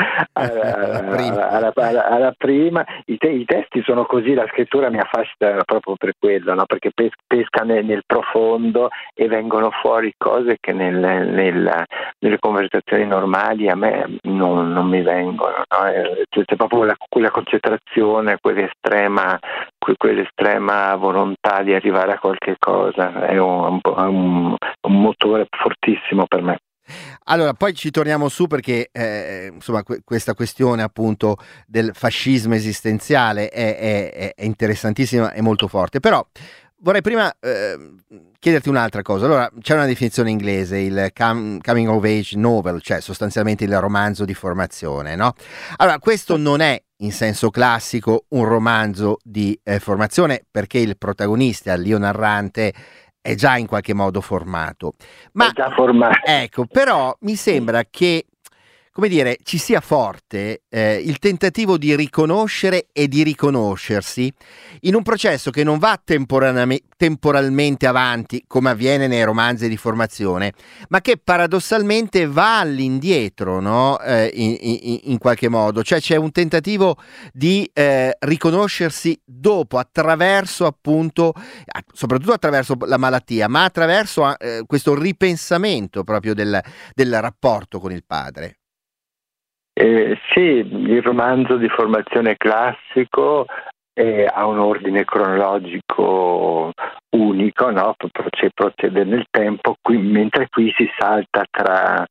alla prima. I testi sono così, la scrittura mi affascina proprio per quello, no? Perché pesca nel profondo e vengono fuori cose che nelle conversazioni normali a me non mi vengono, no? C'è proprio quella concentrazione, quell'estrema volontà di arrivare a qualche cosa. È un motore fortissimo per me. Allora, poi ci torniamo su, perché insomma questa questione appunto del fascismo esistenziale è interessantissima e molto forte. Però vorrei prima chiederti un'altra cosa. Allora, c'è una definizione inglese, il coming of age novel, cioè sostanzialmente il romanzo di formazione, no? Allora, questo non è in senso classico un romanzo di formazione, perché il protagonista, l'io narrante, è già in qualche modo formato. Ma, è già formato. Ecco, però mi sembra che, come dire, ci sia forte il tentativo di riconoscere e di riconoscersi in un processo che non va temporalmente avanti, come avviene nei romanzi di formazione, ma che paradossalmente va all'indietro, no? In qualche modo. Cioè c'è un tentativo di riconoscersi dopo, attraverso appunto, soprattutto attraverso la malattia, ma attraverso questo ripensamento proprio del rapporto con il padre. Sì, il romanzo di formazione classico ha un ordine cronologico unico, no? Procede nel tempo, mentre qui si salta tra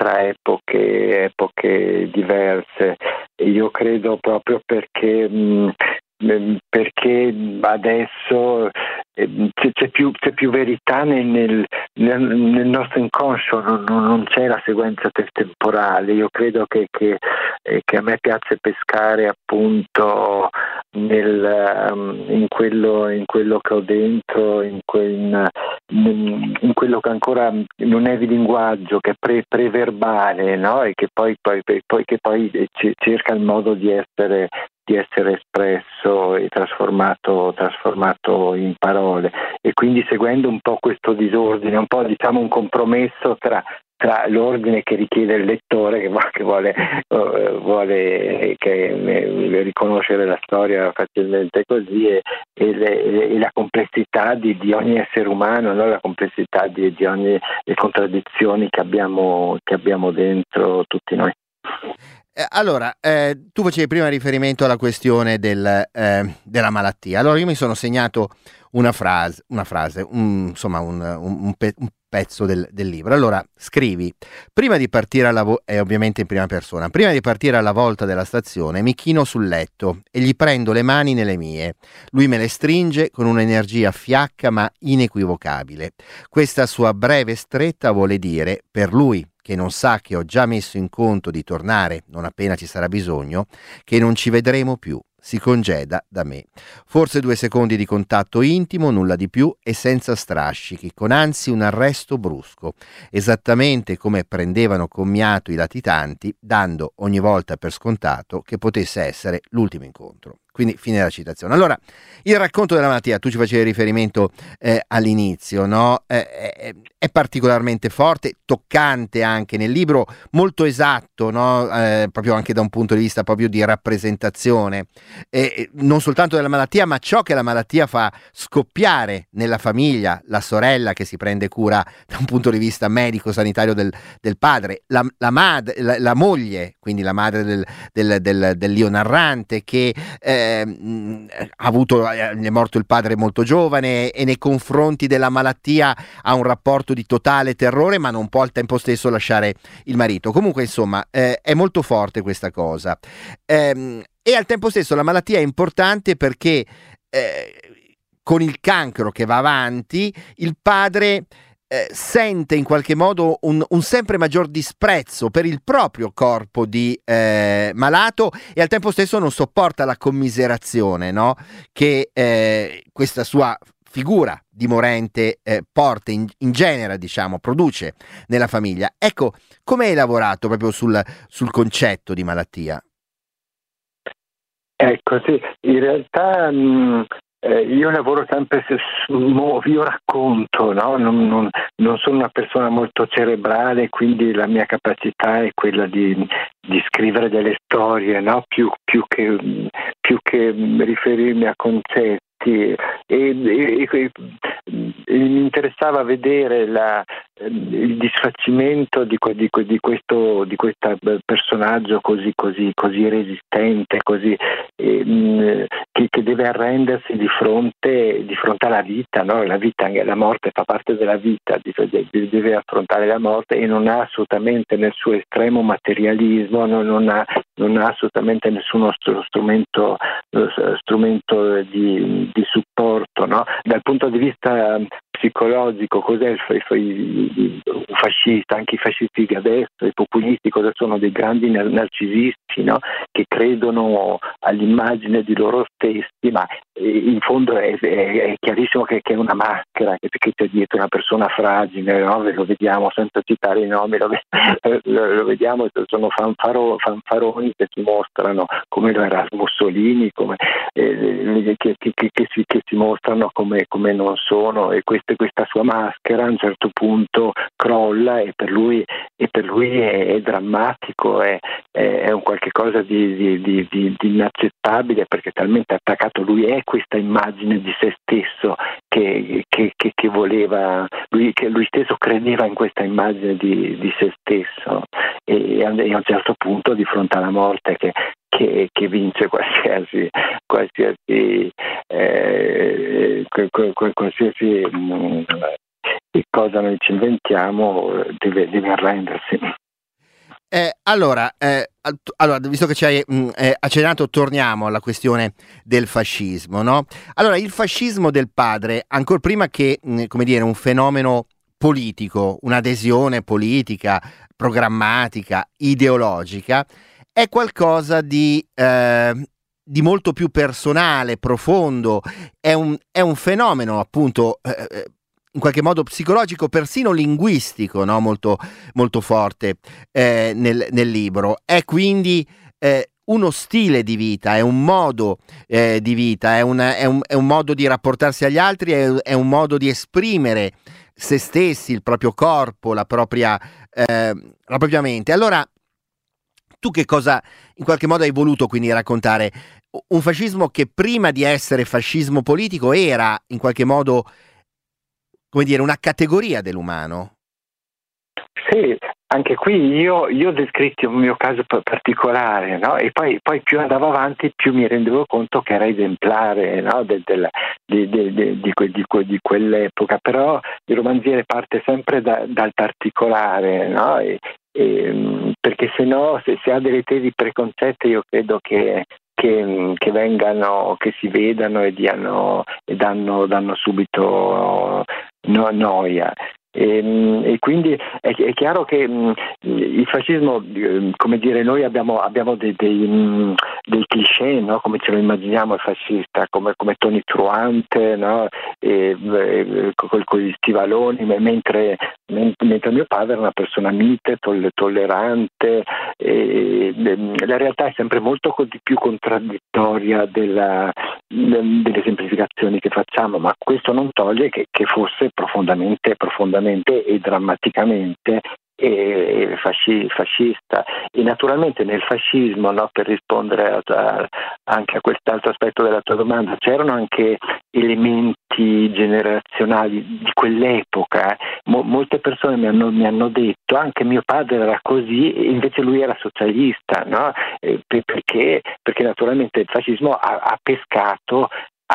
epoche diverse. Io credo proprio perché adesso c'è più verità nel nostro inconscio, non c'è la sequenza temporale. Io credo che a me piace pescare appunto in quello che ho dentro, in quello che ancora non è di linguaggio, che è preverbale, no? E che poi cerca il modo di essere essere espresso e trasformato in parole, e quindi seguendo un po' questo disordine, un po' diciamo un compromesso tra l'ordine che richiede il lettore che vuole riconoscere la storia facilmente così e la complessità di ogni essere umano, no? La complessità di ogni le contraddizioni che abbiamo dentro tutti noi. Allora, tu facevi prima riferimento alla questione della malattia. Allora io mi sono segnato una frase, un pezzo del libro. Allora, scrivi: prima di partire ovviamente in prima persona, prima di partire alla volta della stazione mi chino sul letto e gli prendo le mani nelle mie. Lui me le stringe con un'energia fiacca ma inequivocabile. Questa sua breve stretta vuole dire, per lui, che non sa che ho già messo in conto di tornare non appena ci sarà bisogno, che non ci vedremo più. Si congeda da me. Forse 2 secondi di contatto intimo, nulla di più, e senza strascichi, con anzi un arresto brusco, esattamente come prendevano commiato i latitanti, dando ogni volta per scontato che potesse essere l'ultimo incontro. Quindi fine della citazione. Allora, il racconto della malattia, tu ci facevi riferimento all'inizio, no? È particolarmente forte, toccante anche nel libro, molto esatto, no? Proprio anche da un punto di vista proprio di rappresentazione, non soltanto della malattia, ma ciò che la malattia fa scoppiare nella famiglia, la sorella che si prende cura da un punto di vista medico-sanitario del padre, la moglie, quindi la madre dell'io narrante, che è morto il padre molto giovane e nei confronti della malattia ha un rapporto di totale terrore, ma non può al tempo stesso lasciare il marito. Comunque, insomma, è molto forte questa cosa. E al tempo stesso la malattia è importante perché con il cancro che va avanti, il padre sente in qualche modo un sempre maggior disprezzo per il proprio corpo di malato, e al tempo stesso non sopporta la commiserazione, no? Che questa sua figura di morente porta in genere, diciamo, produce nella famiglia. Ecco, come hai lavorato proprio sul concetto di malattia? Ecco, sì, in realtà io lavoro sempre io racconto, no? Non sono una persona molto cerebrale, quindi la mia capacità è quella di scrivere delle storie, no? Più che riferirmi a concetti. E mi interessava vedere il disfacimento di questo personaggio così resistente, che deve arrendersi di fronte alla vita, no? La vita, la morte fa parte della vita, deve affrontare la morte e non ha assolutamente nel suo estremo materialismo, non ha assolutamente nessuno strumento di supporto, no? Dal punto di vista psicologico, cos'è il fascista? Anche i fascisti adesso, i populisti, cosa sono? Dei grandi narcisisti, no? Che credono all'immagine di loro stessi, ma in fondo è chiarissimo che è una maschera, che c'è dietro una persona fragile, no? Lo vediamo, senza citare i nomi, lo vediamo, sono fanfaroni che si mostrano come lo era Mussolini, come che si mostrano come non sono, e questa sua maschera a un certo punto crolla, e per lui è drammatico, è un qualche cosa di inaccettabile, perché talmente attaccato lui è questa immagine di se stesso che voleva, che lui stesso credeva in questa immagine di se stesso, e a un certo punto di fronte alla morte che vince qualsiasi cosa noi ci inventiamo, deve arrendersi. Allora, visto che ci hai accennato, torniamo alla questione del fascismo, no? Allora, il fascismo del padre, ancor prima che, come dire, un fenomeno politico, un'adesione politica, programmatica, ideologica, è qualcosa di molto più personale, profondo, è un fenomeno appunto in qualche modo psicologico, persino linguistico, no? Molto, molto forte nel libro. È quindi uno stile di vita, è un modo di vita, è un modo di rapportarsi agli altri, è un modo di esprimere se stessi, il proprio corpo, la propria mente. Allora, tu che cosa in qualche modo hai voluto quindi raccontare? Un fascismo che prima di essere fascismo politico era in qualche modo, come dire, una categoria dell'umano? Sì, anche qui io ho descritto un mio caso particolare, no? E poi più andavo avanti più mi rendevo conto che era esemplare, no? di quell'epoca, però il romanziere parte sempre dal particolare, no? Perché se no, se ha delle tesi preconcette, io credo che vengano, che si vedano e danno subito noia. E quindi è chiaro che il fascismo, come dire, noi abbiamo dei cliché, no? Come ce lo immaginiamo il fascista, come Tony Truante, no? Con gli stivaloni, mentre mio padre era una persona mite, tollerante. La realtà è sempre molto più contraddittoria delle semplificazioni che facciamo, ma questo non toglie che fosse profondamente e drammaticamente fascista. E naturalmente nel fascismo, no, per rispondere anche a quest'altro aspetto della tua domanda, c'erano anche elementi generazionali di quell'epoca. Molte persone mi hanno detto anche mio padre era così, invece lui era socialista, no? Perché naturalmente il fascismo ha pescato,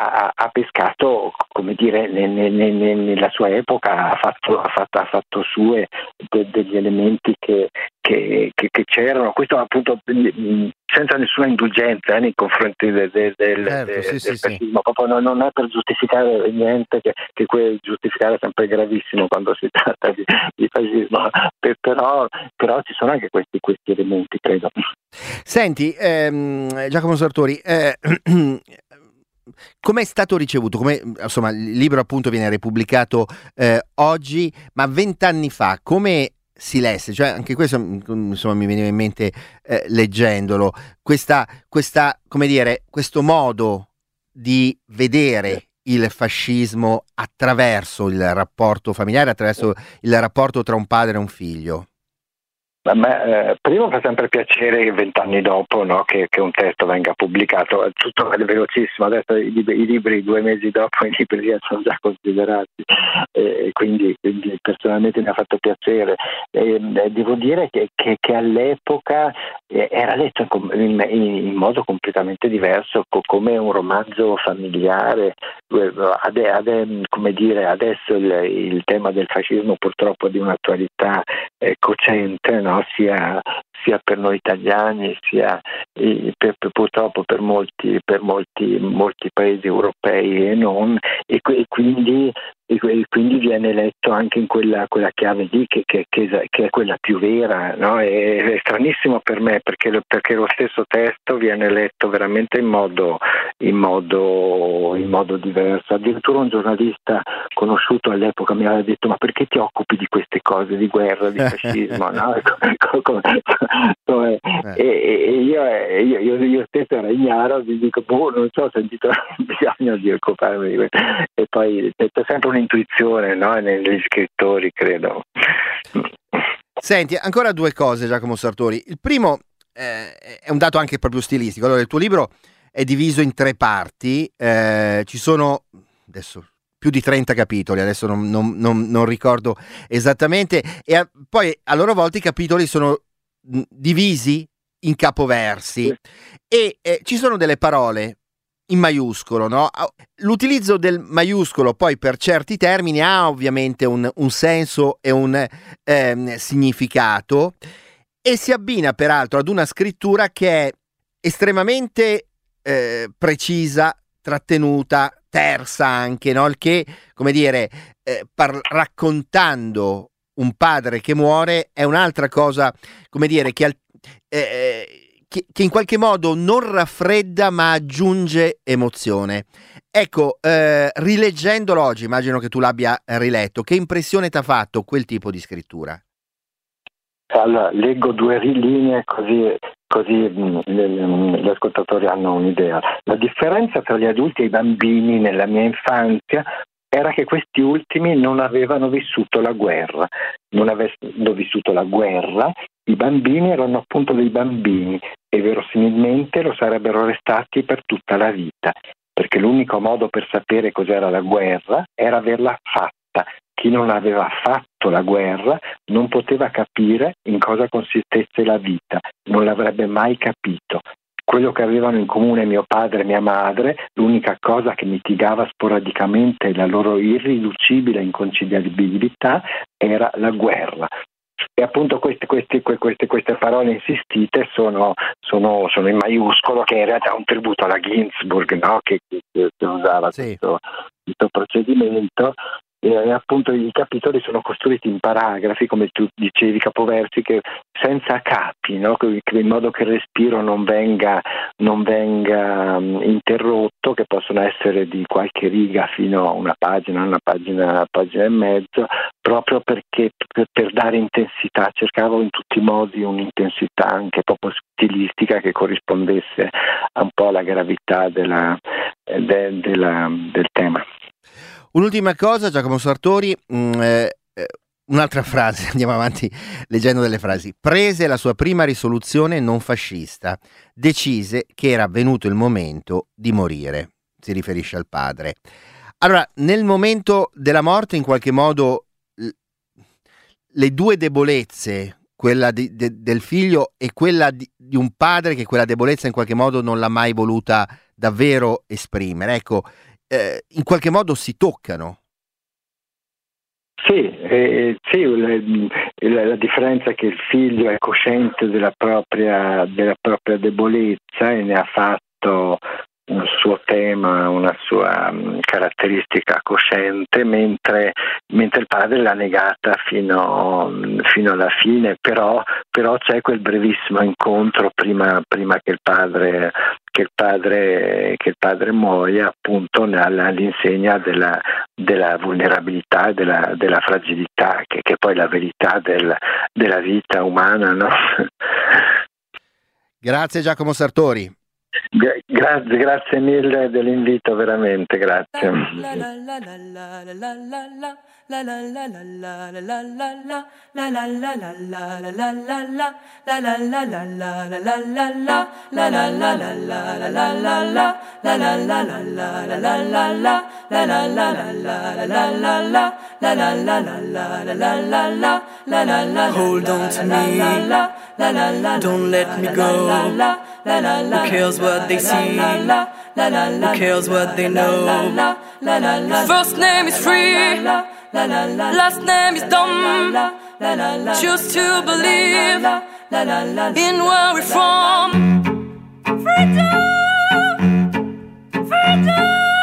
come dire, nella sua epoca ha fatto sue degli elementi che c'erano. Questo appunto senza nessuna indulgenza nei confronti del fascismo. Proprio non è per giustificare niente, che giustificare è sempre gravissimo quando si tratta di fascismo, però ci sono anche questi elementi, credo. Senti, Giacomo Sartori, come è stato ricevuto? Insomma, il libro appunto viene ripubblicato oggi, ma 20 anni fa come si lesse? Cioè, anche questo insomma mi veniva in mente leggendolo, questa come dire, questo modo di vedere il fascismo attraverso il rapporto familiare, attraverso il rapporto tra un padre e un figlio. A me prima fa sempre piacere 20 anni dopo, no, che un testo venga pubblicato, tutto è velocissimo, adesso i libri 2 mesi dopo i libri sono già considerati, quindi personalmente mi ha fatto piacere. Devo dire che all'epoca era letto in modo completamente diverso, come un romanzo familiare. Come dire, adesso il tema del fascismo purtroppo è di un'attualità cocente, no? Sia per noi italiani, sia purtroppo per molti paesi europei e non, e quindi viene letto anche in quella chiave lì che è quella più vera, no? È stranissimo per me perché lo stesso testo viene letto veramente in modo diverso. Addirittura un giornalista conosciuto all'epoca mi aveva detto: ma perché ti occupi di queste cose, di guerra, di fascismo? No? E io stesso ero ignaro, mi dico non so, ho sentito bisogno di occuparmi di questo. E poi c'è sempre un'intuizione, no? Negli scrittori, credo. Senti, ancora 2 cose, Giacomo Sartori. Il primo è un dato anche proprio stilistico. Allora, il tuo libro è diviso in 3 parti, ci sono adesso più di 30 capitoli, adesso non ricordo esattamente, e poi a loro volta i capitoli sono divisi in capoversi e ci sono delle parole in maiuscolo, no? L'utilizzo del maiuscolo poi per certi termini ha ovviamente un senso e un significato, e si abbina peraltro ad una scrittura che è estremamente precisa, trattenuta, tersa anche, no? Il che, come dire, raccontando un padre che muore è un'altra cosa, come dire, che in qualche modo non raffredda ma aggiunge emozione. Ecco, rileggendolo oggi, immagino che tu l'abbia riletto, che impressione ti ha fatto quel tipo di scrittura? Allora, leggo 2 linee così gli ascoltatori hanno un'idea. La differenza tra gli adulti e i bambini nella mia infanzia era che questi ultimi non avevano vissuto la guerra. Non avendo vissuto la guerra, i bambini erano appunto dei bambini e verosimilmente lo sarebbero restati per tutta la vita, perché l'unico modo per sapere cos'era la guerra era averla fatta. Chi non aveva fatto la guerra non poteva capire in cosa consistesse la vita, non l'avrebbe mai capito. Quello che avevano in comune mio padre e mia madre, l'unica cosa che mitigava sporadicamente la loro irriducibile inconciliabilità era la guerra. E appunto queste parole insistite sono in maiuscolo, che in realtà è un tributo alla Ginsburg, no? che usava questo procedimento. E appunto i capitoli sono costruiti in paragrafi, come tu dicevi, capoversi, che senza capi, no? In modo che il respiro non venga interrotto, che possono essere di qualche riga fino a una pagina e mezzo, proprio perché per dare intensità cercavo in tutti i modi un'intensità anche proprio stilistica che corrispondesse un po' alla gravità del tema. Un'ultima cosa, Giacomo Sartori, un'altra frase, andiamo avanti leggendo delle frasi. Prese la sua prima risoluzione non fascista, decise che era venuto il momento di morire, si riferisce al padre. Allora, nel momento della morte, in qualche modo, le due debolezze, quella del figlio e quella di un padre che quella debolezza in qualche modo non l'ha mai voluta davvero esprimere, ecco, in qualche modo si toccano. Sì, la differenza è che il figlio è cosciente della propria debolezza e ne ha fatto un suo tema, una sua caratteristica cosciente, mentre il padre l'ha negata fino alla fine, però c'è quel brevissimo incontro prima che il padre muoia, appunto all'insegna della vulnerabilità e della fragilità, che è poi la verità della vita umana, no? Grazie Giacomo Sartori. Grazie mille dell'invito, veramente, grazie. Hold on to me, don't let me go. Who cares what they see? Who cares what they know? First name is free, last name is dumb. Choose to believe in where we're from. Freedom, freedom,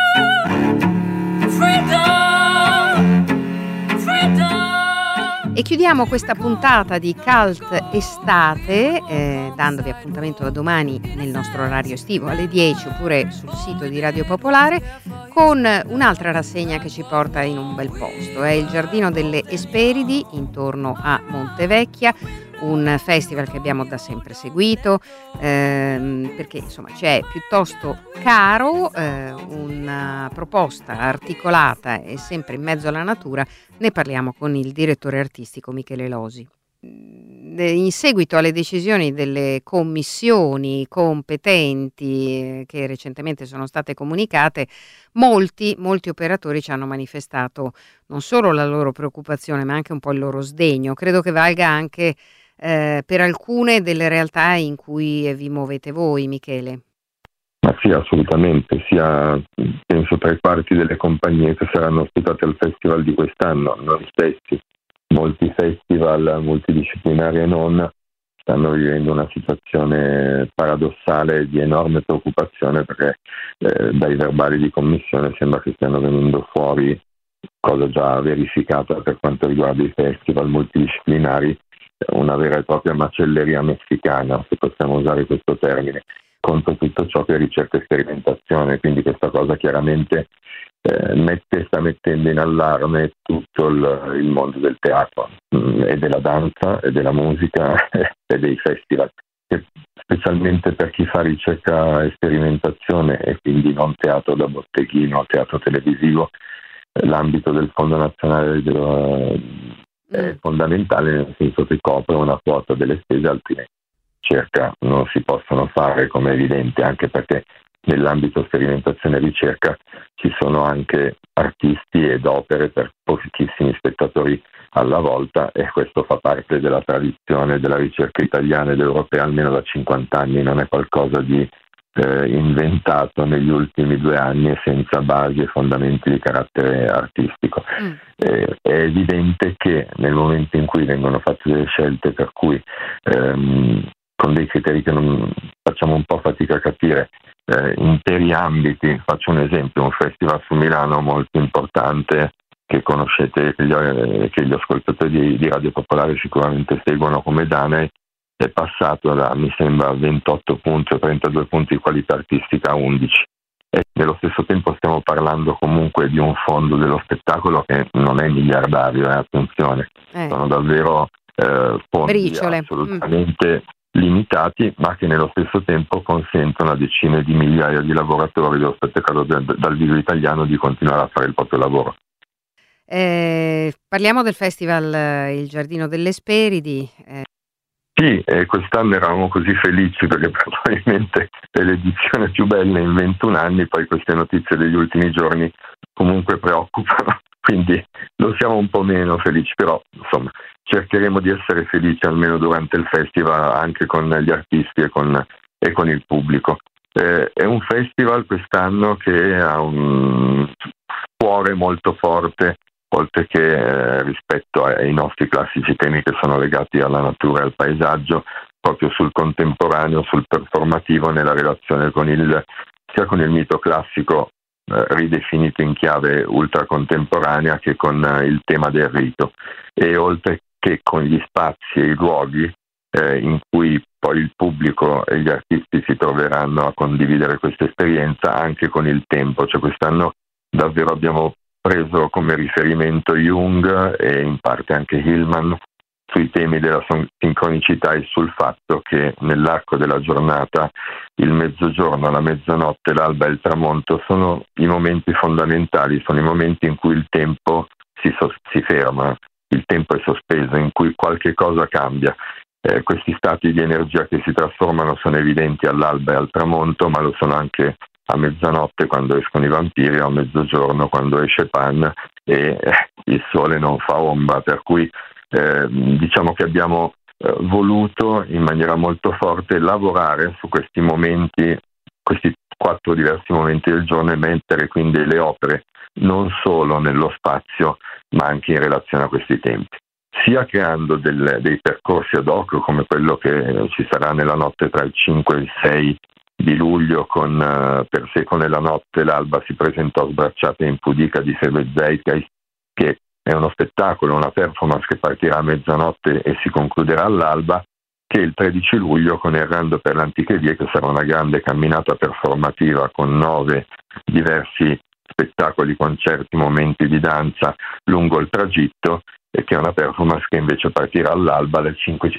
freedom, freedom. E chiudiamo questa puntata di Cult Estate dandovi appuntamento da domani nel nostro orario estivo alle 10 oppure sul sito di Radio Popolare con un'altra rassegna che ci porta in un bel posto. È il Giardino delle Esperidi intorno a Montevecchia, un festival che abbiamo da sempre seguito perché insomma c'è piuttosto caro, una proposta articolata e sempre in mezzo alla natura. Ne parliamo con il direttore artistico Michele Losi. In seguito alle decisioni delle commissioni competenti che recentemente sono state comunicate, molti operatori ci hanno manifestato non solo la loro preoccupazione ma anche un po' il loro sdegno. Credo che valga anche per alcune delle realtà in cui vi muovete voi, Michele. Ma sì, assolutamente, sia penso 3/4 delle compagnie che saranno ospitate al festival di quest'anno, noi stessi. Molti festival multidisciplinari e non stanno vivendo una situazione paradossale di enorme preoccupazione perché dai verbali di commissione sembra che stiano venendo fuori, cosa già verificata per quanto riguarda i festival multidisciplinari, una vera e propria macelleria messicana, se possiamo usare questo termine, contro tutto ciò che è ricerca e sperimentazione. Quindi questa cosa chiaramente sta mettendo in allarme tutto il mondo del teatro e della danza e della musica e dei festival, e specialmente per chi fa ricerca e sperimentazione e quindi non teatro da botteghino, teatro televisivo. L'ambito del Fondo Nazionale è fondamentale, nel senso che copre una quota delle spese, altrimenti ricerca non si possono fare, come è evidente, anche perché nell'ambito sperimentazione e ricerca ci sono anche artisti ed opere per pochissimi spettatori alla volta, e questo fa parte della tradizione della ricerca italiana ed europea almeno da 50 anni, non è qualcosa di inventato negli ultimi 2 anni e senza basi e fondamenti di carattere artistico. È evidente che nel momento in cui vengono fatte delle scelte per cui con dei criteri che non facciamo un po' fatica a capire, interi ambiti, faccio un esempio, un festival su Milano molto importante che conoscete, che gli ascoltatori di Radio Popolare sicuramente seguono come Danae, è passato da, mi sembra, 28 punti o 32 punti di qualità artistica a 11. E nello stesso tempo stiamo parlando comunque di un fondo dello spettacolo che non è miliardario, attenzione, sono davvero fondi briciole, assolutamente limitati, ma che nello stesso tempo consentono a decine di migliaia di lavoratori dello spettacolo dal vivo italiano di continuare a fare il proprio lavoro. Parliamo del festival Il Giardino delle Hesperidi. Sì, quest'anno eravamo così felici perché probabilmente è l'edizione più bella in 21 anni, poi queste notizie degli ultimi giorni comunque preoccupano, quindi lo siamo un po' meno felici, però insomma cercheremo di essere felici almeno durante il festival anche con gli artisti e con il pubblico. È un festival quest'anno che ha un cuore molto forte, oltre che rispetto ai nostri classici temi che sono legati alla natura e al paesaggio, proprio sul contemporaneo, sul performativo, nella relazione sia con il mito classico ridefinito in chiave ultracontemporanea che con il tema del rito, e oltre che con gli spazi e i luoghi in cui poi il pubblico e gli artisti si troveranno a condividere questa esperienza, anche con il tempo. Cioè quest'anno davvero abbiamo preso come riferimento Jung e in parte anche Hillman sui temi della sincronicità e sul fatto che nell'arco della giornata il mezzogiorno, la mezzanotte, l'alba e il tramonto sono i momenti fondamentali, sono i momenti in cui il tempo si ferma, il tempo è sospeso, in cui qualche cosa cambia. Questi stati di energia che si trasformano sono evidenti all'alba e al tramonto, ma lo sono anche a mezzanotte quando escono i vampiri, o a mezzogiorno quando esce Pan e il sole non fa ombra, per cui diciamo che abbiamo voluto in maniera molto forte lavorare su questi momenti, questi 4 diversi momenti del giorno, e mettere quindi le opere non solo nello spazio ma anche in relazione a questi tempi, sia creando dei percorsi ad hoc come quello che ci sarà nella notte tra il 5 e il 6 di luglio con Per Secco nella notte l'alba si presentò sbracciata e impudica di Febe Zeitgeist, che è uno spettacolo, una performance che partirà a mezzanotte e si concluderà all'alba, che il 13 luglio con Errando per le antiche vie, che sarà una grande camminata performativa con 9 diversi spettacoli, concerti, momenti di danza lungo il tragitto, e che è una performance che invece partirà all'alba alle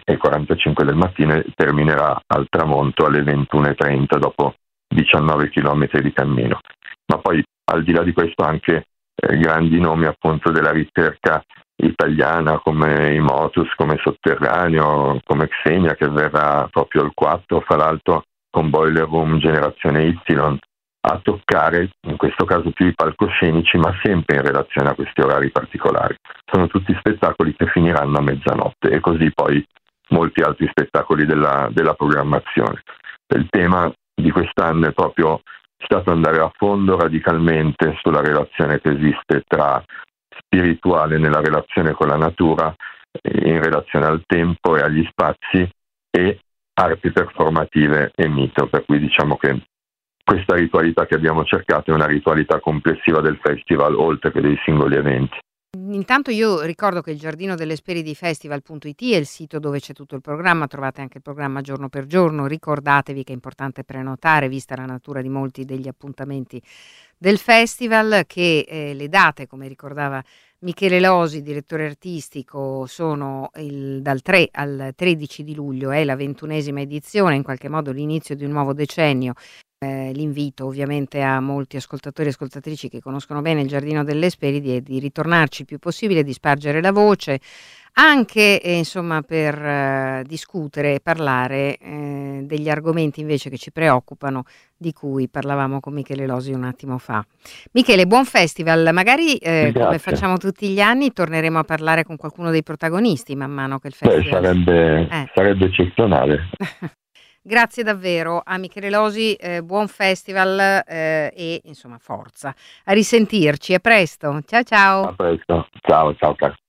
5:45 del mattino e terminerà al tramonto alle 21:30 dopo 19 chilometri di cammino. Ma poi al di là di questo anche grandi nomi appunto della ricerca italiana come i Motus, come Sotterraneo, come Xenia, che verrà proprio il 4, fra l'altro con Boiler Room Generazione Y, a toccare in questo caso più i palcoscenici, ma sempre in relazione a questi orari particolari. Sono tutti spettacoli che finiranno a mezzanotte, e così poi molti altri spettacoli della programmazione. Il tema di quest'anno è proprio stato andare a fondo radicalmente sulla relazione che esiste tra spirituale nella relazione con la natura, in relazione al tempo e agli spazi, e arti performative e mito, per cui diciamo che questa ritualità che abbiamo cercato è una ritualità complessiva del festival, oltre che dei singoli eventi. intanto io ricordo che il Giardino delle Hesperidi Festival.it è il sito dove c'è tutto il programma, trovate anche il programma giorno per giorno, ricordatevi che è importante prenotare vista la natura di molti degli appuntamenti del festival, che le date, come ricordava Michele Losi, direttore artistico, sono dal 3 al 13 di luglio, è la 21esima edizione, in qualche modo l'inizio di un nuovo decennio. L'invito ovviamente a molti ascoltatori e ascoltatrici che conoscono bene il Giardino delle Hesperidi è di ritornarci il più possibile, di spargere la voce, anche insomma per discutere e parlare degli argomenti invece che ci preoccupano, di cui parlavamo con Michele Losi un attimo fa. Michele, buon festival, magari come facciamo tutti gli anni torneremo a parlare con qualcuno dei protagonisti man mano che il festival sarebbe eccezionale. Grazie davvero a Michele Losi, buon festival e insomma forza. A risentirci, a presto. Ciao ciao. A presto. Ciao caro.